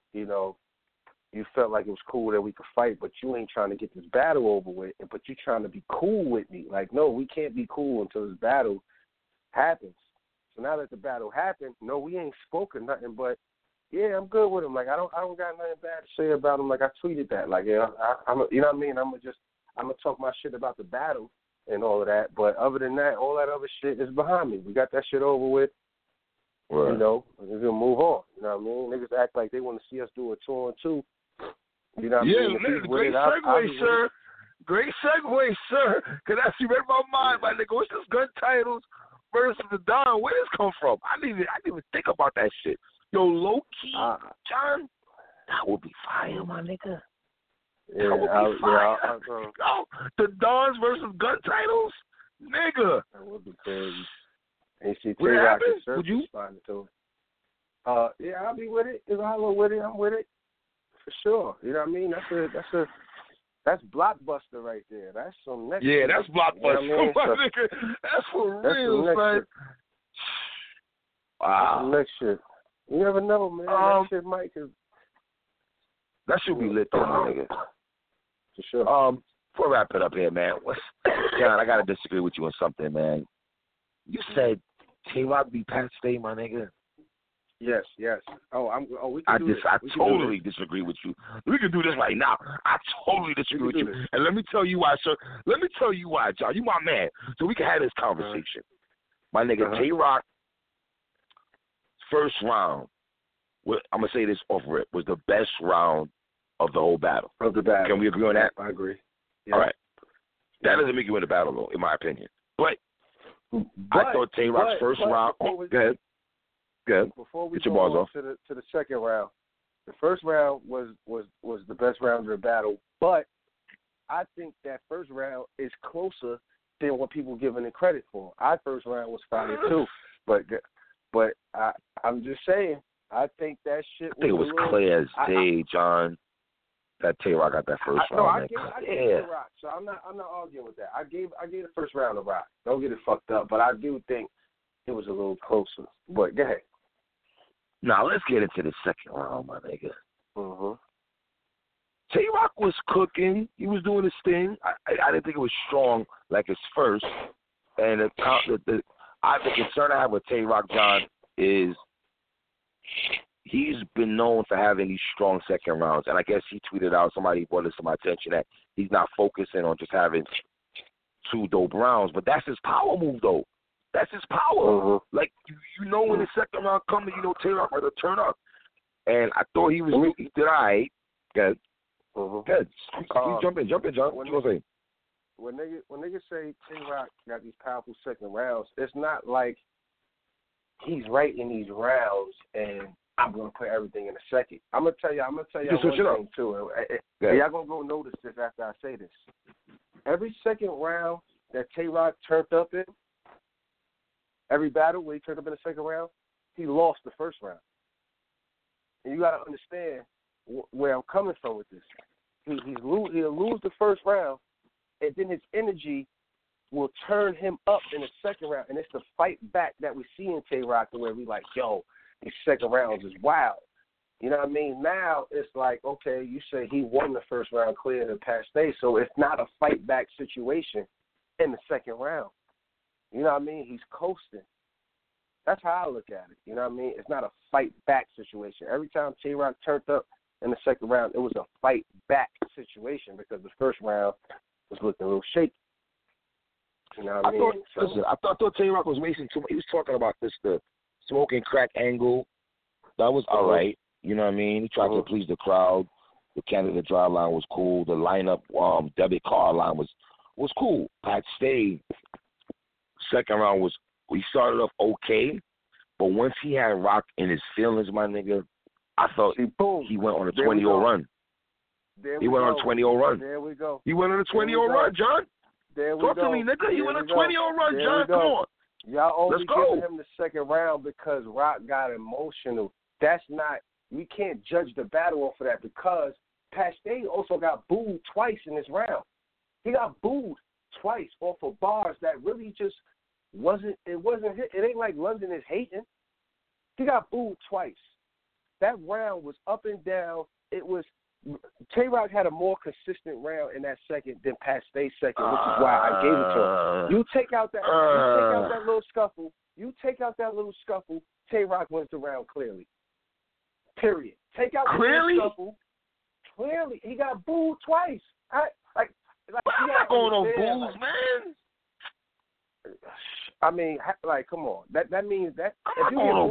you felt like it was cool that we could fight, but you ain't trying to get this battle over with, but you trying to be cool with me. Like, no, we can't be cool until this battle happens. So now that the battle happened, no, we ain't spoken nothing, but yeah, I'm good with him. Like, I don't got nothing bad to say about him. Like, I tweeted that. Like, yeah, I'm you know what I mean? I'm gonna talk my shit about the battle and all of that. But other than that, all that other shit is behind me. We got that shit over with. Right. We're gonna move on. You know what I mean? Niggas act like they want to see us do a 2-on-2. You know what I mean? Great segue, sir. Great segue, sir. Because as you read my mind, my nigga, what's this gun titles versus the Don? Where this come from? I didn't even think about that shit. Yo, low key, John, that would be fire, my nigga. Yeah, the Dons versus gun titles, nigga. That would be crazy. And she would you? To it. Yeah, I'll be with it. If I'm with it, I'm with it for sure. You know what I mean? That's blockbuster right there. That's some next. Yeah, that's blockbuster, you know my nigga. That's for real, son. Wow. Next shit. You never know, man. That shit might. That should be lit, though, my nigga. For sure. before I wrap it up here, man, John, I got to disagree with you on something, man. You said Tay-Rock beat Pat Stay, my nigga. Yes. We can do this. I totally disagree with you. We can do this right now. I totally disagree with you. And let me tell you why, sir. Let me tell you why, John. You my man. So we can have this conversation. My nigga, Tay-Rock, first round, I'm going to say this off rip, was the best round of the whole battle. Can we agree on that? I agree. Yeah. All right. That doesn't make you win the battle, though, in my opinion. But I thought Tay-Rock's first round. Go ahead. Good. Before we get your balls off to the second round, the first round was the best round of the battle, but I think that first round is closer than what people giving it credit for. Our first round was fire too, but I'm just saying, I think that shit. I think it was clear as day, John. That Tay-Rock got that first round. No, I gave it to Rock, so I'm not arguing with that. I gave the first round to Rock. Don't get it fucked up, but I do think it was a little closer. But go ahead. Now, let's get into the second round, my nigga. Mm-hmm. Tay-Rock was cooking. He was doing his thing. I didn't think it was strong like his first. And the concern I have with Tay-Rock, John, is he's been known for having these strong second rounds. And I guess he tweeted out, somebody brought this to my attention, that he's not focusing on just having two dope rounds. But that's his power move, though. That's his power. Mm-hmm. Like, you know when the second round comes, you know Tay-Rock might turn up. And I thought he did all right. Good. Mm-hmm. Good. Jump in, John. What you going to say? When niggas say Tay-Rock got these powerful second rounds, it's not like he's right in these rounds and I'm going to put everything in a second. I'm going to tell you one thing, too. Y'all going to go notice this after I say this. Every second round that Tay-Rock turned up in, every battle where he turned up in the second round, he lost the first round. And you got to understand where I'm coming from with this. He'll lose the first round, and then his energy will turn him up in the second round. And it's the fight back that we see in Tay-Rock where we like, yo, these second rounds is wild. You know what I mean? Now it's like, okay, you say he won the first round clear to Pat Stay, so it's not a fight back situation in the second round. You know what I mean? He's coasting. That's how I look at it. You know what I mean? It's not a fight-back situation. Every time Tay-Rock turned up in the second round, it was a fight-back situation because the first round was looking a little shaky. You know what I mean? I thought Tay-Rock was wasting too much. He was talking about the smoking crack angle. That was all right. You know what I mean? He tried to please the crowd. The Canada Dry line was cool. The lineup, debit card line was cool. Pat Stay, second round we started off okay, but once he had Rock in his feelings, my nigga, I thought he went on a 20-0 run. He went on a 20-0 run. There we go. He went on a 20-0 run, John. Talk to me, nigga. He went on a 20-0 run, John. Come on. Y'all only giving him the second round because Rock got emotional. That's not – we can't judge the battle off of that because Pat Stay also got booed twice in this round. He got booed twice off of bars that really just – it ain't like London is hating. He got booed twice. That round was up and down. It was Tay-Rock had a more consistent round in that second than Pat Stay's second, which is why I gave it to him. You take out that little scuffle. Tay-Rock wins the round clearly. Period. Take out the little scuffle. Clearly, he got booed twice. I'm not going on booze, man. I mean, like, come on. That means that if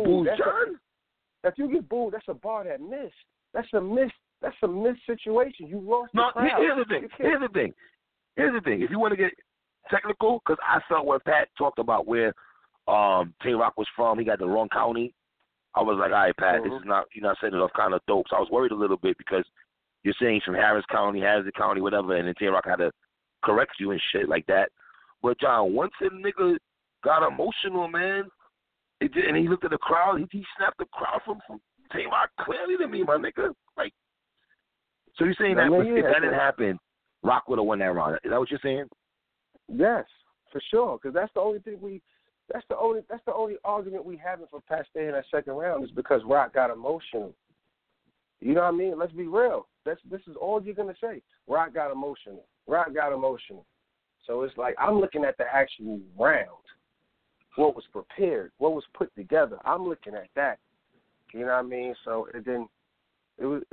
you get booed, that's a bar that missed. That's a missed situation. You lost the crowd. Here's the thing. If you want to get technical, because I felt when Pat talked about where Tay-Rock was from, he got the wrong county. I was like, all right, Pat, this is not, you're not setting it off kind of dope. So I was worried a little bit because you're saying he's from Harris County, Hazard County, whatever, and then Tay-Rock had to correct you and shit like that. But, John, once a nigga got emotional, man, and he looked at the crowd, he snapped the crowd from Tay-Rock clearly to me, my nigga. Like, so you're saying that if that didn't happen, Rock would have won that round. Is that what you're saying? Yes, for sure. Because that's the only thing that's the only argument we having for Pat Stay in that second round is because Rock got emotional. You know what I mean? Let's be real. This is all you're gonna say. Rock got emotional. Rock got emotional. So it's like I'm looking at the actual round, what was prepared, what was put together. I'm looking at that. You know what I mean? So and then it was,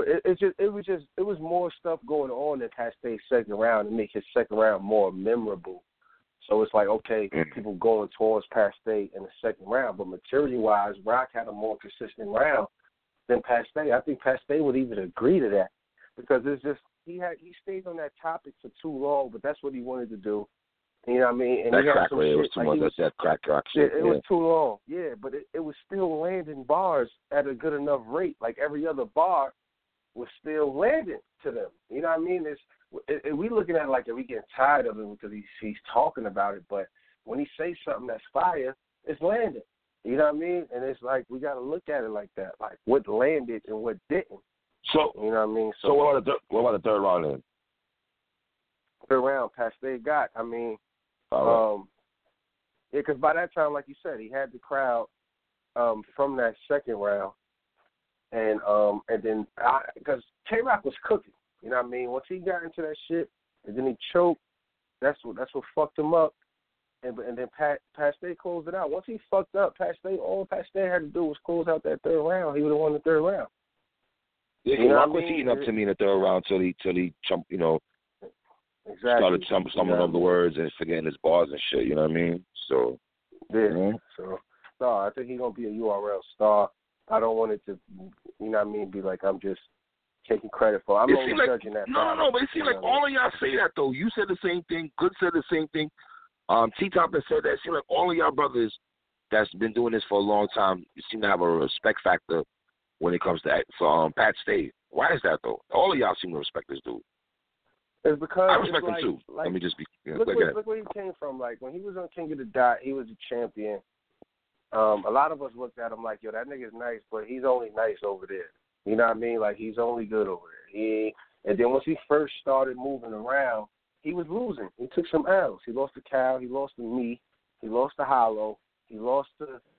it was more stuff going on in Pat State's second round to make his second round more memorable. So it's like, okay, people going towards Pat State in the second round, but maturity-wise, Rock had a more consistent round than Pat State. I think Pat State would even agree to that because it's just he stayed on that topic for too long, but that's what he wanted to do. You know what I mean? And that he had crack some rate shit, was too like much. That crack shit. It was too long. Yeah, but it was still landing bars at a good enough rate. Like every other bar was still landing to them. You know what I mean? We looking at it like we getting tired of it because he's talking about it, but when he says something that's fire, it's landing. You know what I mean? And it's like we got to look at it like that, like what landed and what didn't. So you know what I mean? So what about the third round then? Third round, Pat State got. I mean, right. Yeah, because by that time, like you said, he had the crowd from that second round, and then because K-Rock was cooking. You know what I mean? Once he got into that shit, and then he choked, that's what fucked him up. And then Pat State closed it out. Once he fucked up, all Pat State had to do was close out that third round. He would have won the third round. Yeah, he was eating up to me in the third round till he jumped, exactly. started stumbling over the words and forgetting his bars and shit. You know what I mean? So yeah. So I think he's gonna be a URL star. I don't want it to, be like I'm just taking credit for. I'm only judging that. No, but it seems like all of y'all say that though. You said the same thing. Good said the same thing. T-Top has said that. It seems like all of y'all brothers that's been doing this for a long time, you seem to have a respect factor when it comes to Pat State. Why is that though? All of y'all seem to respect this dude. It's because I respect him too. Let me just be. Look where he came from. Like when he was on King of the Dot, he was a champion. A lot of us looked at him like, yo, that nigga's nice, but he's only nice over there. You know what I mean? Like he's only good over there. And then once he first started moving around, he was losing. He took some L's. He lost to Cal. He lost to me. He lost to Hollow. He lost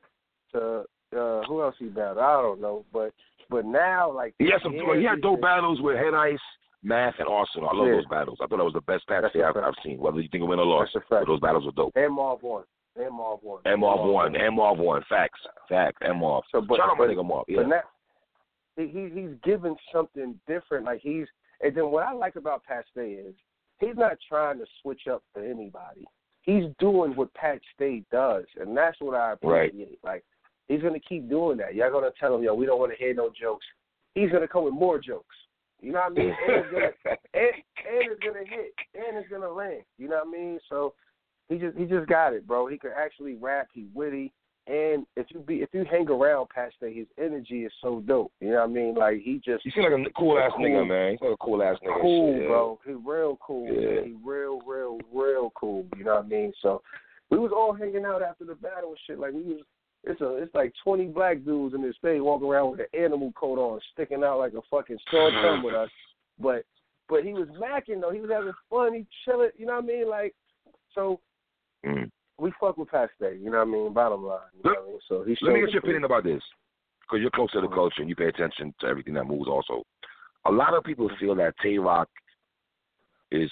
to who else he battled? I don't know. But now, like he had dope battles with Head Ice, Math, and Arsenal. I love those battles. I thought that was the best Pat State I've seen. Whether you think of win or loss, those battles were dope. And Marv won. Marv won. Facts. And Marv. So, but, shout out my nigga Marv. Yeah. But now, he's given something different. Like and then what I like about Pat State is he's not trying to switch up for anybody. He's doing what Pat State does, and that's what I appreciate. Right. Like he's gonna keep doing that. Y'all gonna tell him, yo, we don't want to hear no jokes. He's gonna come with more jokes. You know what I mean? And it's gonna hit, and it's gonna land. You know what I mean? So he just got it, bro. He can actually rap. He's witty. And if you hang around Pat State, his energy is so dope. You know what I mean? Like he just you seem like a cool ass nigga, man. He's like a cool ass nigga. Cool, shit, bro. He real cool. Yeah. Man. He real cool. You know what I mean? So we was all hanging out after the battle and shit. Like it's like 20 black dudes in this state walking around with an animal coat on, sticking out like a fucking sore thumb with us. But he was macking though. He was having fun. He chilling. You know what I mean? Like so. We fuck with Pat State, you know what I mean? Bottom line, you know what I mean? So let me get your opinion about this, because you're close to the culture and you pay attention to everything that moves. Also, a lot of people feel that Tay-Rock is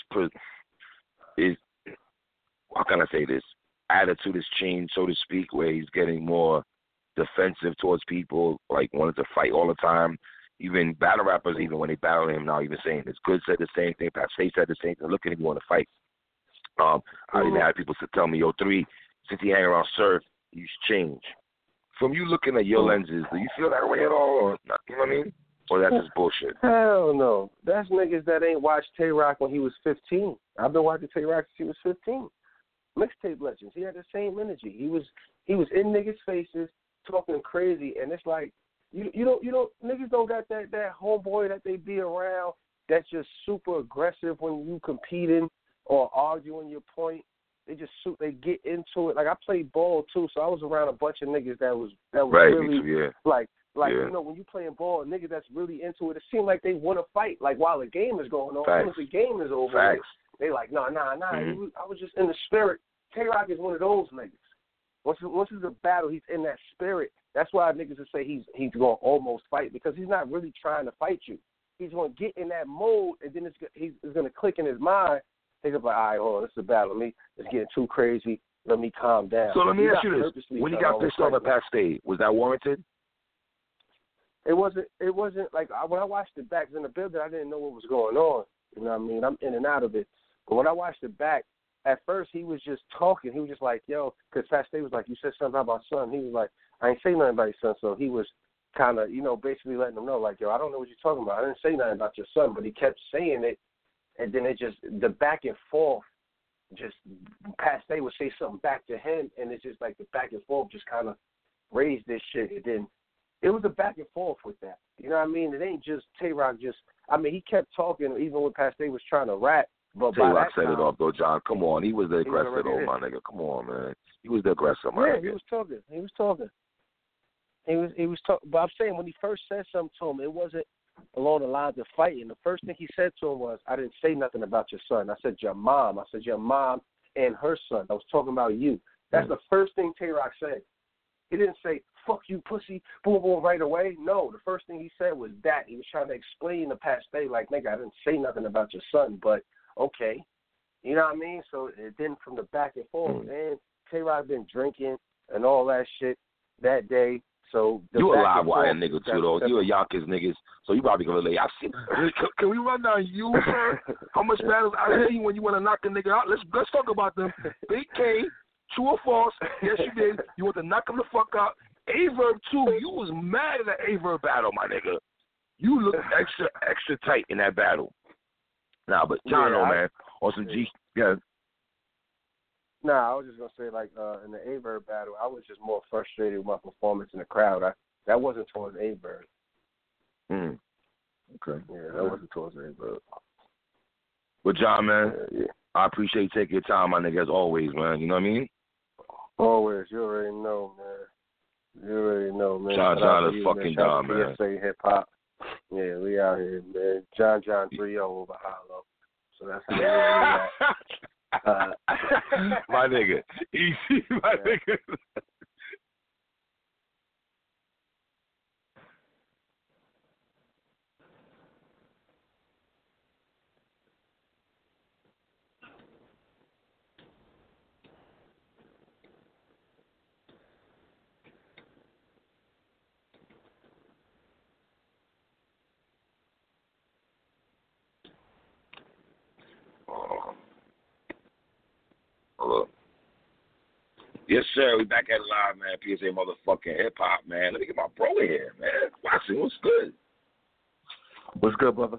how can I say this? Attitude has changed, so to speak, where he's getting more defensive towards people, like wanting to fight all the time. Even battle rappers, even when they battle him now, even saying it's good said the same thing. Pat State said the same thing. Look at him, you want to fight. I even had people to tell me, yo, 3, since he hang around Surf, he's changed. From you looking at your lenses, do you feel that way at all, or not? You know what I mean? Or that's just bullshit? Hell no. That's niggas that ain't watched Tay-Rock when he was 15. I've been watching Tay-Rock since he was 15. Mixtape Legends. He had the same energy. He was in niggas' faces talking crazy, and it's like you don't niggas don't got that homeboy that they be around that's just super aggressive when you competing or arguing your point. They get into it. Like I played ball too, so I was around a bunch of niggas that was right, really me too, yeah. like yeah. You know, when you playing ball, niggas that's really into it, it seems like they want to fight. Like while the game is going on, as soon as the game is over, they like nah. Mm-hmm. I was just in the spirit. Tay-Rock is one of those niggas. Once it's a battle, he's in that spirit. That's why niggas will say he's going to almost fight, because he's not really trying to fight you. he's going to get in that mode, and then he's going to click in his mind. Think about, all right, hold on, this is a battle. It's getting too crazy. Let me calm down. So let me ask you this: when he got pissed off at Pat Stay, was that warranted? It wasn't like when I watched it back in the building, I didn't know what was going on. You know what I mean? I'm in and out of it. But when I watched it back, at first he was just talking. He was just like, yo, because Pat Stay was like, you said something about son. He was like, I ain't say nothing about your son. So he was kind of, basically letting them know, like, yo, I don't know what you're talking about. I didn't say nothing about your son. But he kept saying it. And then it just, the back and forth, just Pat Stay would say something back to him. And it's just like the back and forth just kind of raised this shit. And then it was a back and forth with that. You know what I mean? It ain't just Tay-Rock he kept talking even when Pat Stay was trying to rap. But Tay-Rock set it off, though, John. Come on. He was the aggressor, though, my nigga. Come on, man. He was the aggressor, my nigga. Yeah, he was talking. He was talking. But I'm saying when he first said something to him, it wasn't along the lines of fighting. The first thing he said to him was, I didn't say nothing about your son. I said your mom. I said your mom and her son. I was talking about you. That's the first thing Tay-Rock said. He didn't say, fuck you, pussy, boom, boom, right away. No, the first thing he said was that. He was trying to explain to Pat Stay, like, nigga, I didn't say nothing about your son, but okay. You know what I mean? So then from the back and forth, man, Tay-Rock been drinking and all that shit that day. So you a live wire nigga, too, though. You a Yonkers niggas, so you probably going to lay. Can we run down you, sir? How much battles I hear you when you want to knock a nigga out? Let's talk about them. Big K, true or false? Yes, you did. You want to knock him the fuck out. Averb, too. You was mad at that Averb battle, my nigga. You looked extra tight in that battle. Nah, but John, man, on some G. Yeah. Nah, I was just going to say, like, in the Averb battle, I was just more frustrated with my performance in the crowd. That wasn't towards Averb. Okay. Yeah, that wasn't towards Averb. Well, John, man, I appreciate you taking your time, my nigga, as always, man. You know what I mean? Always. You already know, man. You already know, man. John is fucking dumb, man. PSA hip-hop. Yeah, we out here, man. John 3-0 over Hollow. So that's how we at. My nigga. Easy, my nigga. Hello. Yes, sir. We back at it live, man. PSA motherfucking hip hop, man. Let me get my bro in here, man. Watson, what's good? What's good, brother?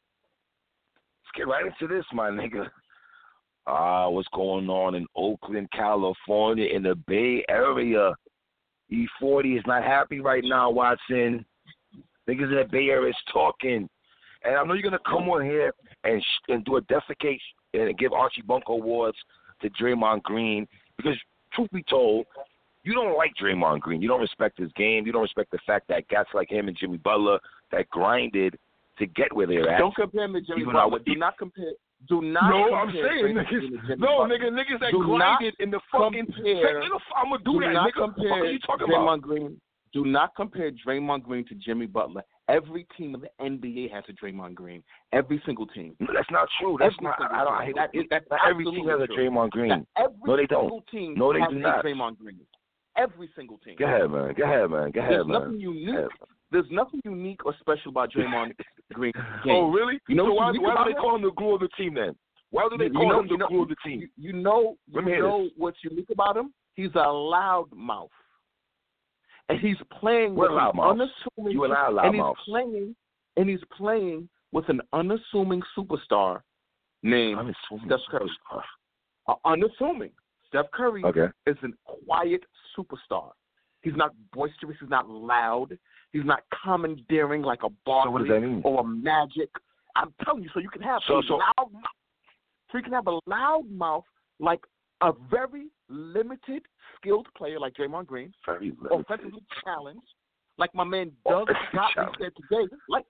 Let's get right into this, my nigga. What's going on in Oakland, California, in the Bay Area? E40 is not happy right now, Watson. Niggas in the Bay Area is talking. And I know you're going to come on here and do a defecation and give Archie Bunker awards to Draymond Green because, truth be told, you don't like Draymond Green. You don't respect his game. You don't respect the fact that guys like him and Jimmy Butler that grinded to get where they're at. Don't compare him to Jimmy Butler. Do not compare. I'm saying niggas. No, niggas that grinded in the fucking. I'm gonna do that. Nigga. What are you talking about? Green. Do not compare Draymond Green to Jimmy Butler. Every team in the NBA has a Draymond Green. Every single team. No, that's not true. That's not. I hate that. Every team has a Draymond Green. No, they don't. No, they do not. Draymond Green. Every single team. Go ahead, man. There's nothing unique. There's nothing unique or special about Draymond Green. Oh, really? You know, so why do they call him the glue of the team then? Why do they call him the glue of the team? You know what's unique about him? He's a loud mouth. And he's playing with an unassuming. You allow loudmouth. And he's playing with an unassuming superstar named Steph Curry. Unassuming. Steph Curry is a quiet superstar. He's not boisterous. He's not loud. He's not commandeering like a Barkley or a Magic. I'm telling you, so you can have a loud mouth. So you can have a loud mouth like a very limited, skilled player like Draymond Green, offensively challenged, like my man Doug Gottlieb said today,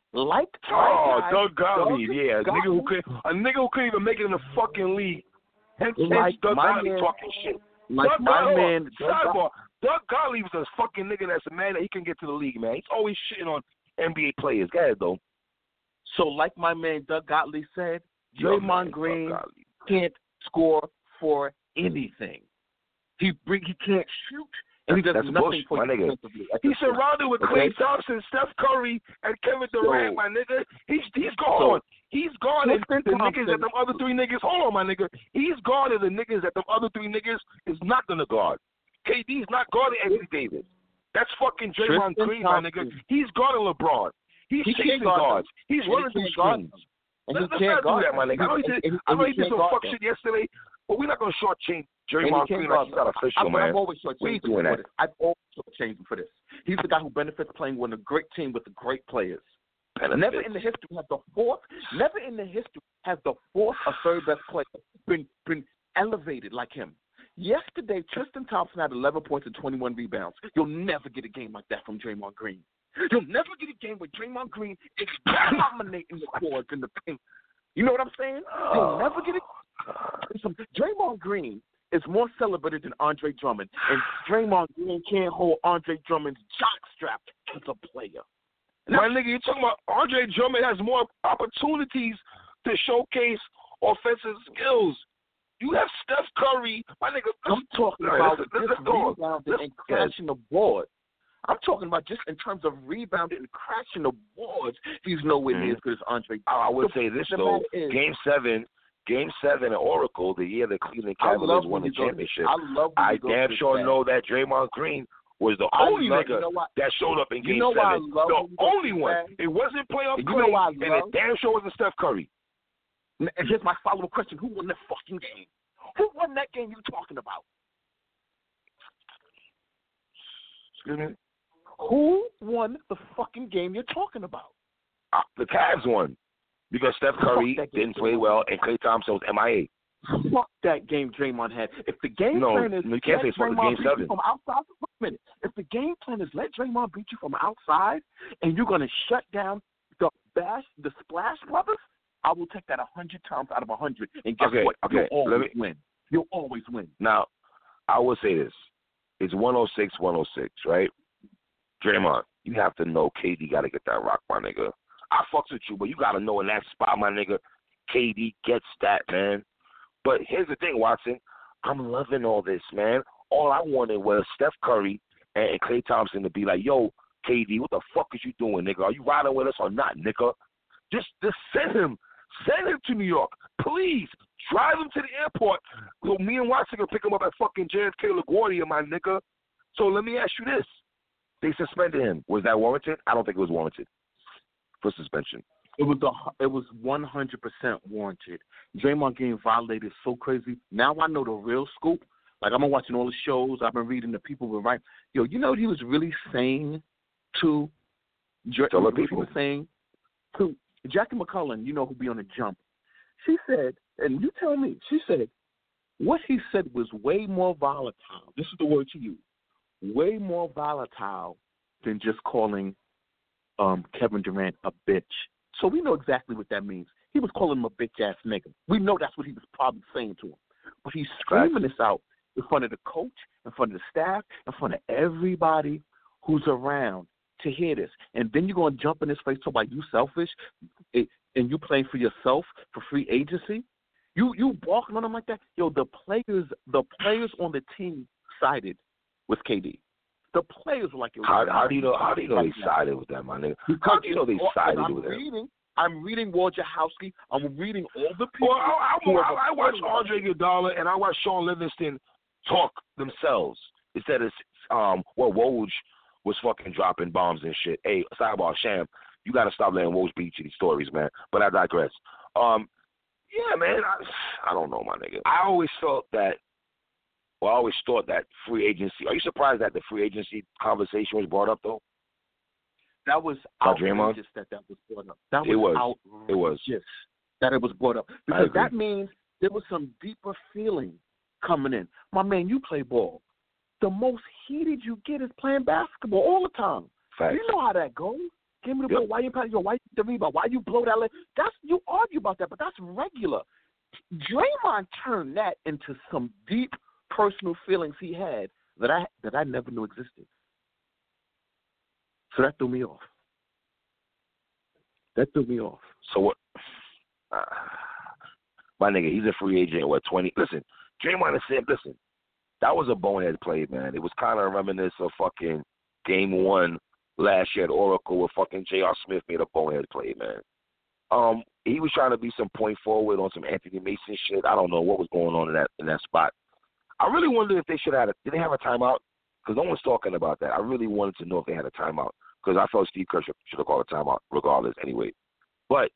Doug Gottlieb, a nigga who couldn't even make it in the fucking league. Hence Doug Gottlieb talking shit. Doug Gottlieb was a fucking nigga that's a man that he can get to the league, man. He's always shitting on NBA players. Go ahead, though. So, like my man Doug Gottlieb said, Draymond Green can't score for anything. He can't shoot, and he does nothing for you defensively. He's surrounded with Klay Thompson, Steph Curry, and Kevin Durant, my nigga. He's gone. He's guarding the niggas that them other three niggas. Hold on, my nigga. He's guarding the niggas that them other three niggas is not gonna guard. KD's not guarding Anthony Davis. That's fucking Draymond Green, my nigga. He's guarding LeBron. He's chasing guards. He's running through screens. Let's not do that, my nigga. I know he did some fuck shit yesterday, but we're not gonna shortchange Draymond Green like he's not official, man. I've always shortchanged him for this. I've always shortchanged him for this. He's the guy who benefits playing with a great team with the great players. Never in the history has the fourth or third best player been elevated like him. Yesterday, Tristan Thompson had 11 points and 21 rebounds. You'll never get a game like that from Draymond Green. You'll never get a game where Draymond Green is dominating the court in the paint. You know what I'm saying? You'll never get it. Draymond Green is more celebrated than Andre Drummond, and Draymond Green can't hold Andre Drummond's jockstrap as a player. My nigga, you're talking about Andre Drummond has more opportunities to showcase offensive skills. You have Steph Curry, my nigga. I'm talking about rebounding and crashing the board. I'm talking about just in terms of rebounding and crashing the boards. He's nowhere near as good as Andre. I would say this though: Game 7 at Oracle, the year the Cleveland Cavaliers won the championship. I damn sure know that Draymond Green was the only nigga that showed up in Game 7. The only one. It wasn't playoff Clay, and it damn sure wasn't Steph Curry. And here's my follow-up question. Who won that fucking game? Who won that game you talking about? Excuse me? Who won the fucking game you're talking about? The Cavs won. Because Steph Curry didn't play well and Klay Thompson was MIA. Fuck that game Draymond had. If the game plan is you can't say it's Game 7. From outside, wait a minute. If the game plan is let Draymond beat you from outside and you're going to shut down the Splash Brothers, I will take that 100 times out of 100. And guess what? You'll always win. You'll always win. Now, I will say this. It's 106-106, right? Draymond, you have to know KD got to get that rock, my nigga. I fucks with you, but you got to know in that spot, my nigga, KD gets that, man. But here's the thing, Watson. I'm loving all this, man. All I wanted was Steph Curry and Klay Thompson to be like, yo, KD, what the fuck is you doing, nigga? Are you riding with us or not, nigga? Just send him. Send him to New York. Please. Drive him to the airport. So me and Watson can pick him up at fucking JFK LaGuardia, my nigga. So let me ask you this. They suspended him. Was that warranted? I don't think it was warranted for suspension. It was 100% warranted. Draymond Green violated so crazy. Now I know the real scoop. Like, I've been watching all the shows. I've been reading the people who write. Yo, you know what he was really saying to Draymond? He was saying to Jackie McCullough, you know, who be on the jump. She said, and you tell me, she said, what he said was way more volatile. This is the word she used. Way more volatile than just calling Kevin Durant a bitch. So we know exactly what that means. He was calling him a bitch-ass nigga. We know that's what he was probably saying to him. But he's screaming this out in front of the coach, in front of the staff, in front of everybody who's around to hear this. And then you're going to jump in his face talk about you selfish and you playing for yourself for free agency. You balking on him like that? Yo, the players on the team sided with KD. The players were like, how do you know they sided with that, my nigga? How do you know they sided with him? I'm reading Wojciechowski. I'm reading all the people. Well, I watch Andre Iguodala and I watch Sean Livingston talk themselves instead of Woj was fucking dropping bombs and shit. Hey, sidebar, Sham, you got to stop letting Woj beat you these stories, man. But I digress. Yeah, man, I don't know, my nigga. I always thought that free agency. Are you surprised that the free agency conversation was brought up, though? That was outrageous that was brought up. That was outrageous. It was. That it was brought up. Because that means there was some deeper feeling coming in. My man, you play ball. The most heated you get is playing basketball all the time. Facts. You know how that goes. Give me the ball. Why you pass? Why you the rebound? Why you blow that leg? You argue about that, but that's regular. Draymond turned that into some deep personal feelings he had that I never knew existed. So that threw me off. That threw me off. So what? My nigga, he's a free agent. What, 20? Listen, Draymond is saying, listen, that was a bonehead play, man. It was kind of reminiscent of fucking Game 1 last year at Oracle where fucking J.R. Smith made a bonehead play, man. He was trying to be some point forward on some Anthony Mason shit. I don't know what was going on in that spot. I really wondered if they should have did they have a timeout? Because no one's talking about that. I really wanted to know if they had a timeout because I felt Steve Kerr should have called a timeout regardless anyway. But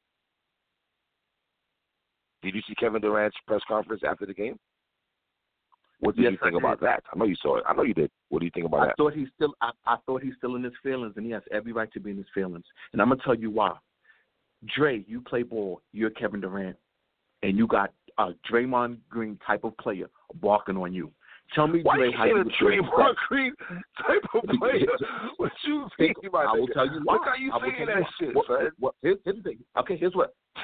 did you see Kevin Durant's press conference after the game? What did you think about that? I know you saw it. I know you did. What do you think about that? I thought he's still in his feelings, and he has every right to be in his feelings. And I'm gonna tell you why. Dre, you play ball. You're Kevin Durant, and you got a Draymond Green type of player barking on you. Tell me, why Dre, how you a Draymond Green type of player? What you think about? I will tell you why. Look how you saying that shit, son. Here's the thing. Okay, here's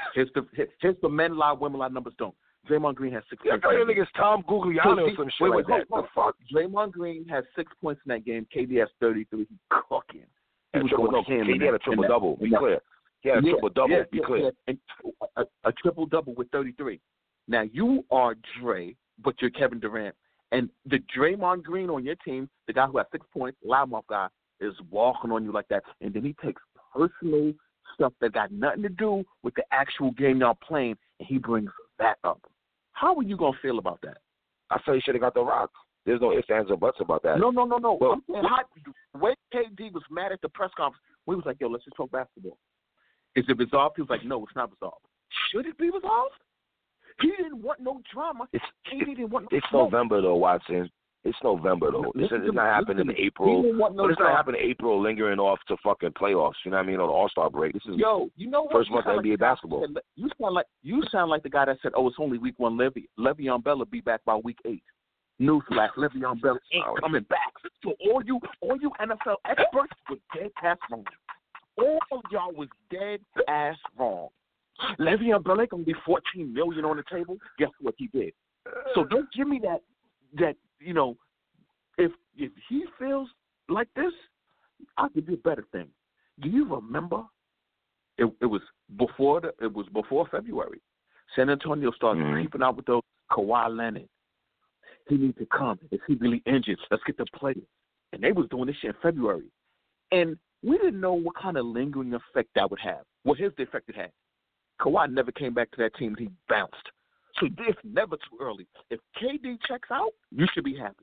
the men lie, women lie, numbers don't. Draymond Green has 6 points. I thought niggas Tom Guglielmo or some shit like that. The fuck? Draymond Green has 6 points in that game. KD has 33. He's cooking. KD had a triple-double. Be clear. He had a triple-double. Be clear. A triple-double with 33. Now, you are Dre, but you're Kevin Durant. And the Draymond Green on your team, the guy who has 6 points, loudmouth guy, is walking on you like that. And then he takes personal stuff that got nothing to do with the actual game y'all playing, and he brings that up. How are you going to feel about that? I feel he should have got the rock. There's no ifs, ands, or buts about that. No. Well, I'm saying, the way KD was mad at the press conference, we was like, yo, let's just talk basketball. Is it resolved? He was like, no, it's not resolved. Should it be resolved? He didn't want no drama. KD didn't want no drama. November, though, Watson. It's November, though. It's not happening in April. It's not happening in April, lingering off to fucking playoffs. You know what I mean? On the All-Star break. This is you know what? First month of NBA basketball. You sound like the guy that said, "Oh, it's only week 1." Le'Veon Bell will be back by week 8. Newsflash: Le'Veon Bell ain't coming back. So all you NFL experts was dead ass wrong. All of y'all was dead ass wrong. Le'Veon Bell ain't gonna be $14 million on the table. Guess what he did? So don't give me that. You know, if he feels like this, I could do a better thing. Do you remember? It was before February. San Antonio started creeping out with those Kawhi Leonard. He needs to come. Is he really injured? Let's get the players. And they was doing this shit in February. And we didn't know what kind of lingering effect that would have. Well, here's the effect it had. Kawhi never came back to that team. He bounced. So it's never too early. If KD checks out, you should be happy.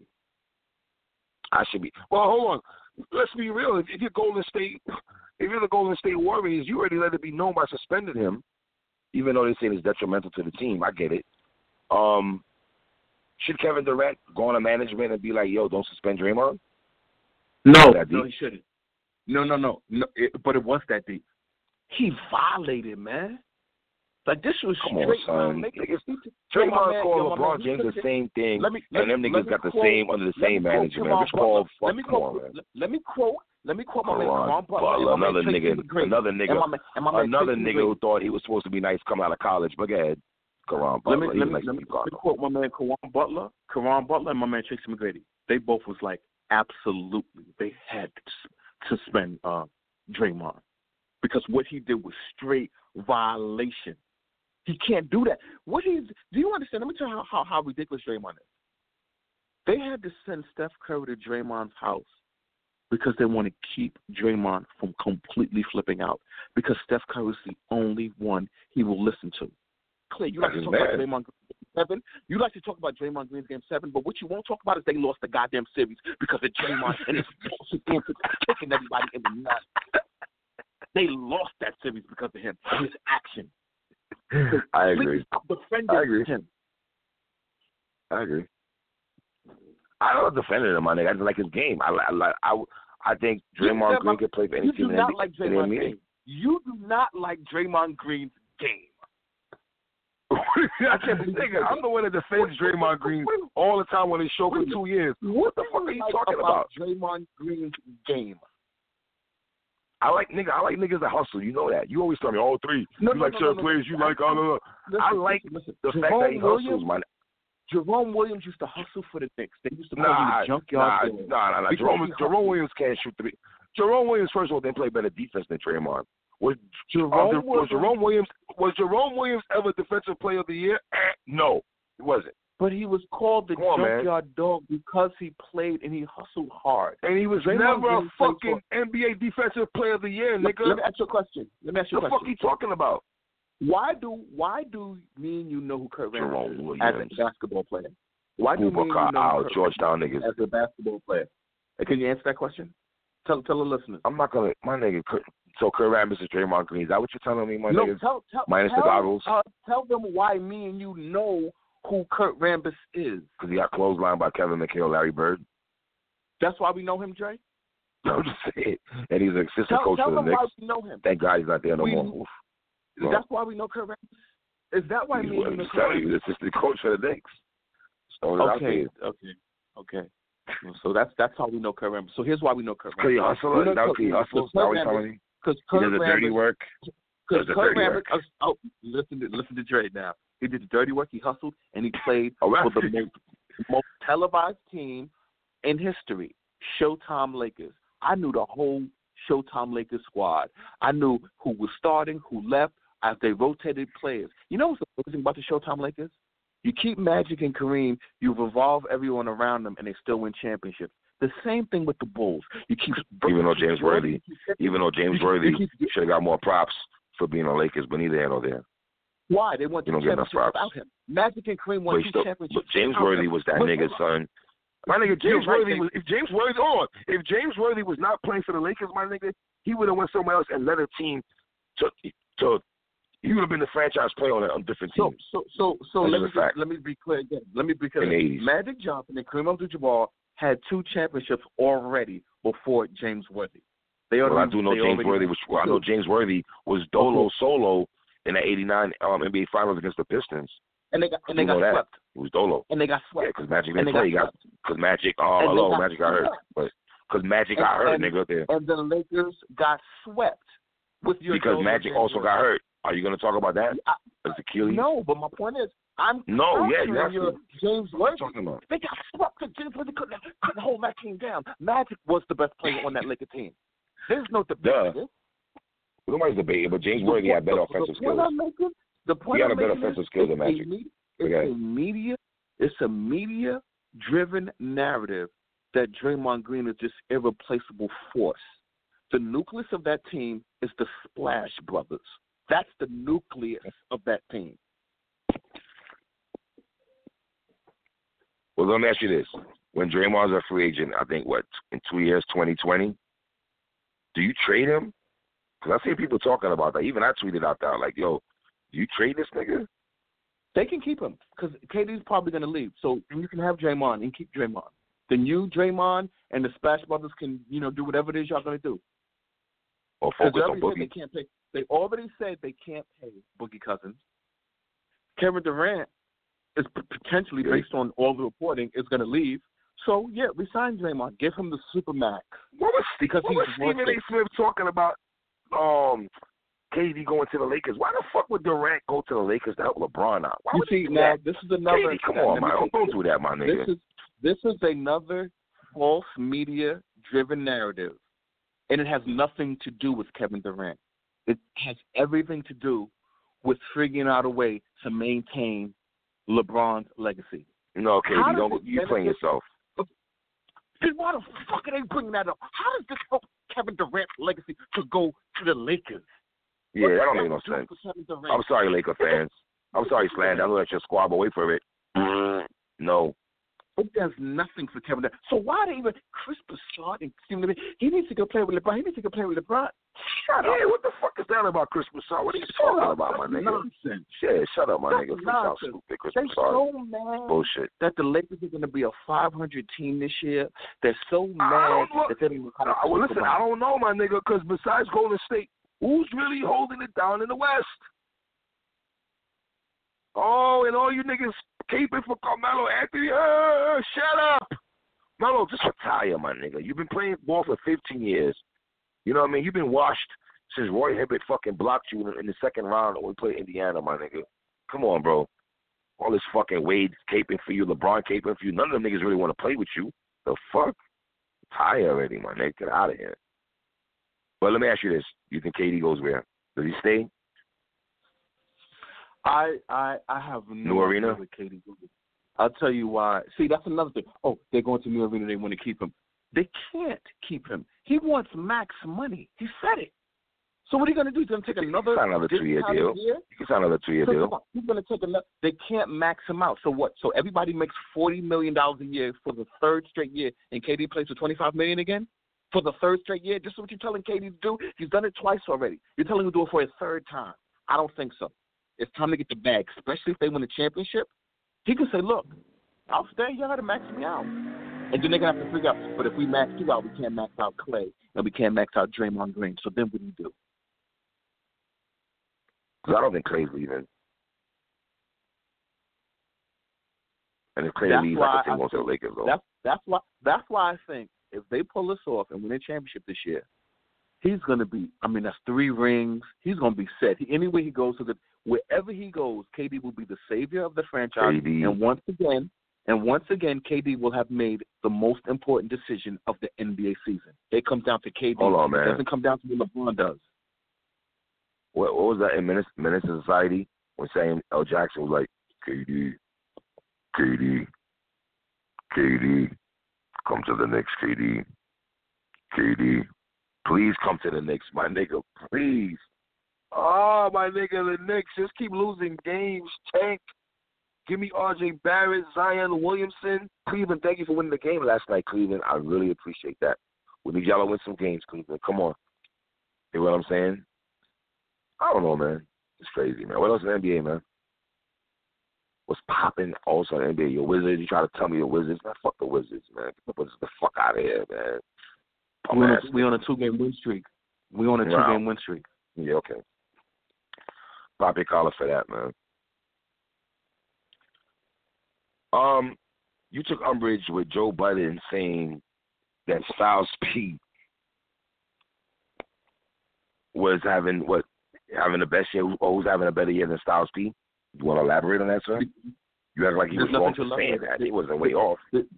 I should be. Well, hold on. Let's be real. If you're the Golden State Warriors, you already let it be known by suspending him, even though they say it's detrimental to the team. I get it. Should Kevin Durant go on to management and be like, yo, don't suspend Draymond? No, he shouldn't. No. But it was that deep. He violated, man. Like, this was straight. Come on, son. Draymond called LeBron James the same thing, and them niggas got the same under the same management. Let me quote my man Karan Butler, another nigga who thought he was supposed to be nice coming out of college. But go ahead, Karan Butler. Let me quote my man Karan Butler, and my man Tracy McGrady. They both was like, absolutely, they had to suspend Draymond because what he did was straight violation. He can't do that. Do you understand? Let me tell you how ridiculous Draymond is. They had to send Steph Curry to Draymond's house because they want to keep Draymond from completely flipping out because Steph Curry is the only one he will listen to. Clay, you like to talk about Draymond Green 7. You like to talk about Draymond Green's Game 7, but what you won't talk about is they lost the goddamn series because of Draymond and his bullshit kicking everybody in the nuts. They lost that series because of him and his action. I agree. Him. I agree. I don't defend him, my nigga. I just like his game. I think Draymond Green could play for any team in the NBA. You do not like Draymond Green's game. I can't believe nigga, I'm the one that defends Draymond Green all the time on his show for 2 years. What the fuck are you talking about? Draymond Green's game. I like niggas that hustle. You know that. You always tell me all three. You like certain players. You like all the. I like the fact that he hustles, man. Jerome Williams used to hustle for the Knicks. They used to call him the junkyard. Nah. Jerome Williams can't shoot three. Jerome Williams, first of all, didn't play better defense than Draymond. Was Jerome Williams ever Defensive Player of the Year? No, he wasn't. But he was called the junkyard dog because he played and he hustled hard. And he was never a fucking NBA Defensive Player of the Year, nigga. Let me ask you a question. What the fuck are you talking about? Why do me and you know who Kurt Rambis is as a basketball player? Why do me and you know Georgetown niggas as a basketball player? Can you answer that question? Tell the listeners. I'm not gonna, my nigga. So Kurt Rambis is Draymond Green. Is that what you're telling me, my nigga? Minus the goggles. Tell them why me and you know who Kurt Rambis is. Because he got clotheslined by Kevin McHale, Larry Bird. That's why we know him, Dre? No, I'm just saying. And he's an assistant coach for the Knicks. Why we know him. Thank God he's not there no more. That's why we know Kurt Rambis? Is that why me and you know Kurt Rambis? He's assistant coach for the Knicks. Okay. So that's how we know Kurt Rambis. So here's why we know Kurt Rambis. He hustles. He hustles. Now he's telling me. Because he does the dirty work. Because Kurt Rambis. Oh, listen to Dre now. He did the dirty work. He hustled and he played for the most televised team in history, Showtime Lakers. I knew the whole Showtime Lakers squad. I knew who was starting, who left, as they rotated players. You know what's amazing about the Showtime Lakers? You keep Magic and Kareem, you revolve everyone around them, and they still win championships. The same thing with the Bulls. You keep even though James Worthy should have got more props for being on Lakers, but neither here nor there. Why? They won 2 championships without him. Magic and Kareem won 2 championships. But James Worthy was that nigga's son. My nigga, James Worthy was. If James Worthy was not playing for the Lakers, my nigga, he would have went somewhere else and led a team to. He would have been the franchise player on different teams. So let me be clear again. Let me be clear. Magic Johnson and Kareem Abdul-Jabbar had 2 championships already before James Worthy. I know James Worthy was solo in the '89 NBA Finals against the Pistons. And they got swept. It was Dolo. And they got swept. Yeah, because Magic didn't play. Because Magic, Magic got hurt. But because Magic got hurt, nigga. There. And the Lakers got swept because Magic also got hurt. Are you going to talk about that? Achilles? No, but my point is, you have to. James Worthy. They got swept because James Worthy couldn't hold that team down. Magic was the best player on that Lakers team. There's no debate. Nobody's debating, but James Worthy had better offensive skills. He had a better offensive skills than Magic. It's a media-driven narrative that Draymond Green is this irreplaceable force. The nucleus of that team is the Splash Brothers. That's the nucleus of that team. Well, let me ask you this. When Draymond's a free agent, I think, in 2 years, 2020, do you trade him? Because I see people talking about that. Even I tweeted out there, like, yo, do you trade this nigga? They can keep him because KD's probably going to leave. So you can have Draymond and keep Draymond. Then you, Draymond, and the Splash Brothers can, do whatever it is y'all going to do. Or focus on Boogie. They already said they can't pay Boogie Cousins. Kevin Durant is potentially, based on all the reporting, is going to leave. So, yeah, resign Draymond. Give him the Supermax. What was Stephen A. Smith talking about KD going to the Lakers? Why the fuck would Durant go to the Lakers to help LeBron out? Why would he do that? This is another. KD, come on, man. Don't do that, my nigga. This is another false media-driven narrative, and it has nothing to do with Kevin Durant. It has everything to do with figuring out a way to maintain LeBron's legacy. No, KD, you playing yourself. Then why the fuck are they bringing that up? How does this help Kevin Durant's legacy to go to the Lakers? Yeah, that don't make no sense. I'm sorry, Laker fans. I'm sorry, Slan. I know that's your squad, but wait for it. No. It does nothing for Kevin Durant. So why they even Chris Broussard and he needs to go play with LeBron. He needs to go play with LeBron. Shut up. Yeah, what the fuck is that about Chris Broussard? What are you talking about, my nigga? Nonsense. Yeah, shut up, my nigga. How stupid Chris Broussard. They're so mad bullshit that the Lakers are going to be a 500 team this year. They're so mad that they don't even kind of. Well, listen, I don't know, my nigga, because besides Golden State, who's really holding it down in the West? Oh, and all you niggas caping for Carmelo Anthony. Shut up. Melo, just retire, my nigga. You've been playing ball for 15 years. You know what I mean? You've been washed since Roy Hibbert fucking blocked you in the second round when we played Indiana, my nigga. Come on, bro. All this fucking Wade caping for you, LeBron caping for you. None of them niggas really want to play with you. The fuck? Retire already, my nigga. Get out of here. Well, let me ask you this: you think KD goes where? Does he stay? I have no idea where KD goes. I'll tell you why. See, that's another thing. Oh, they're going to New Arena. They want to keep him. They can't keep him. He wants max money. He said it. So what are you going to do? He's going to take another 2-year deal. You can sign another 2-year deal. He's going to take another. They can't max him out. So what? So everybody makes $40 million a year for the third straight year, and KD plays for $25 million again for the third straight year. This is what you're telling KD to do. He's done it twice already. You're telling him to do it for a third time. I don't think so. It's time to get the bag, especially if they win the championship. He can say, "Look, I'll stay. You got to max me out." And then they're going to have to figure out, but if we max you out, we can't max out Clay, and we can't max out Draymond Green. So then what do you do? Because I don't think Clay's leaving. And if Clay leaves, I think he'll go to the Lakers, though. That's why I think if they pull this off and win a championship this year, he's going to be, that's 3 rings. He's going to be set. Anywhere he goes, wherever he goes, KD will be the savior of the franchise. And once again, KD will have made the most important decision of the NBA season. It comes down to KD. Hold on, man. It doesn't come down to what LeBron does. What was that in Menace to Society when Samuel L. Jackson was like, KD, come to the Knicks, KD, please come to the Knicks, my nigga, please. Oh, my nigga, the Knicks just keep losing games, tank. Give me R.J. Barrett, Zion Williamson. Cleveland, thank you for winning the game last night, Cleveland. I really appreciate that. We need y'all to win some games, Cleveland. Come on. You know what I'm saying? I don't know, man. It's crazy, man. What else in the NBA, man? What's popping also in the NBA? Your Wizards, you try to tell me your Wizards. Man, fuck the Wizards, man. Get the Wizards the fuck out of here, man. We on a 2-game win streak. We on a 2-game win streak. Yeah, okay. Pop your collar for that, man. You took umbrage with Joe Budden saying that Styles P was having the best year, or who's having a better year than Styles P? You want to elaborate on that, sir? You act like he was wrong for saying that. He wasn't way off.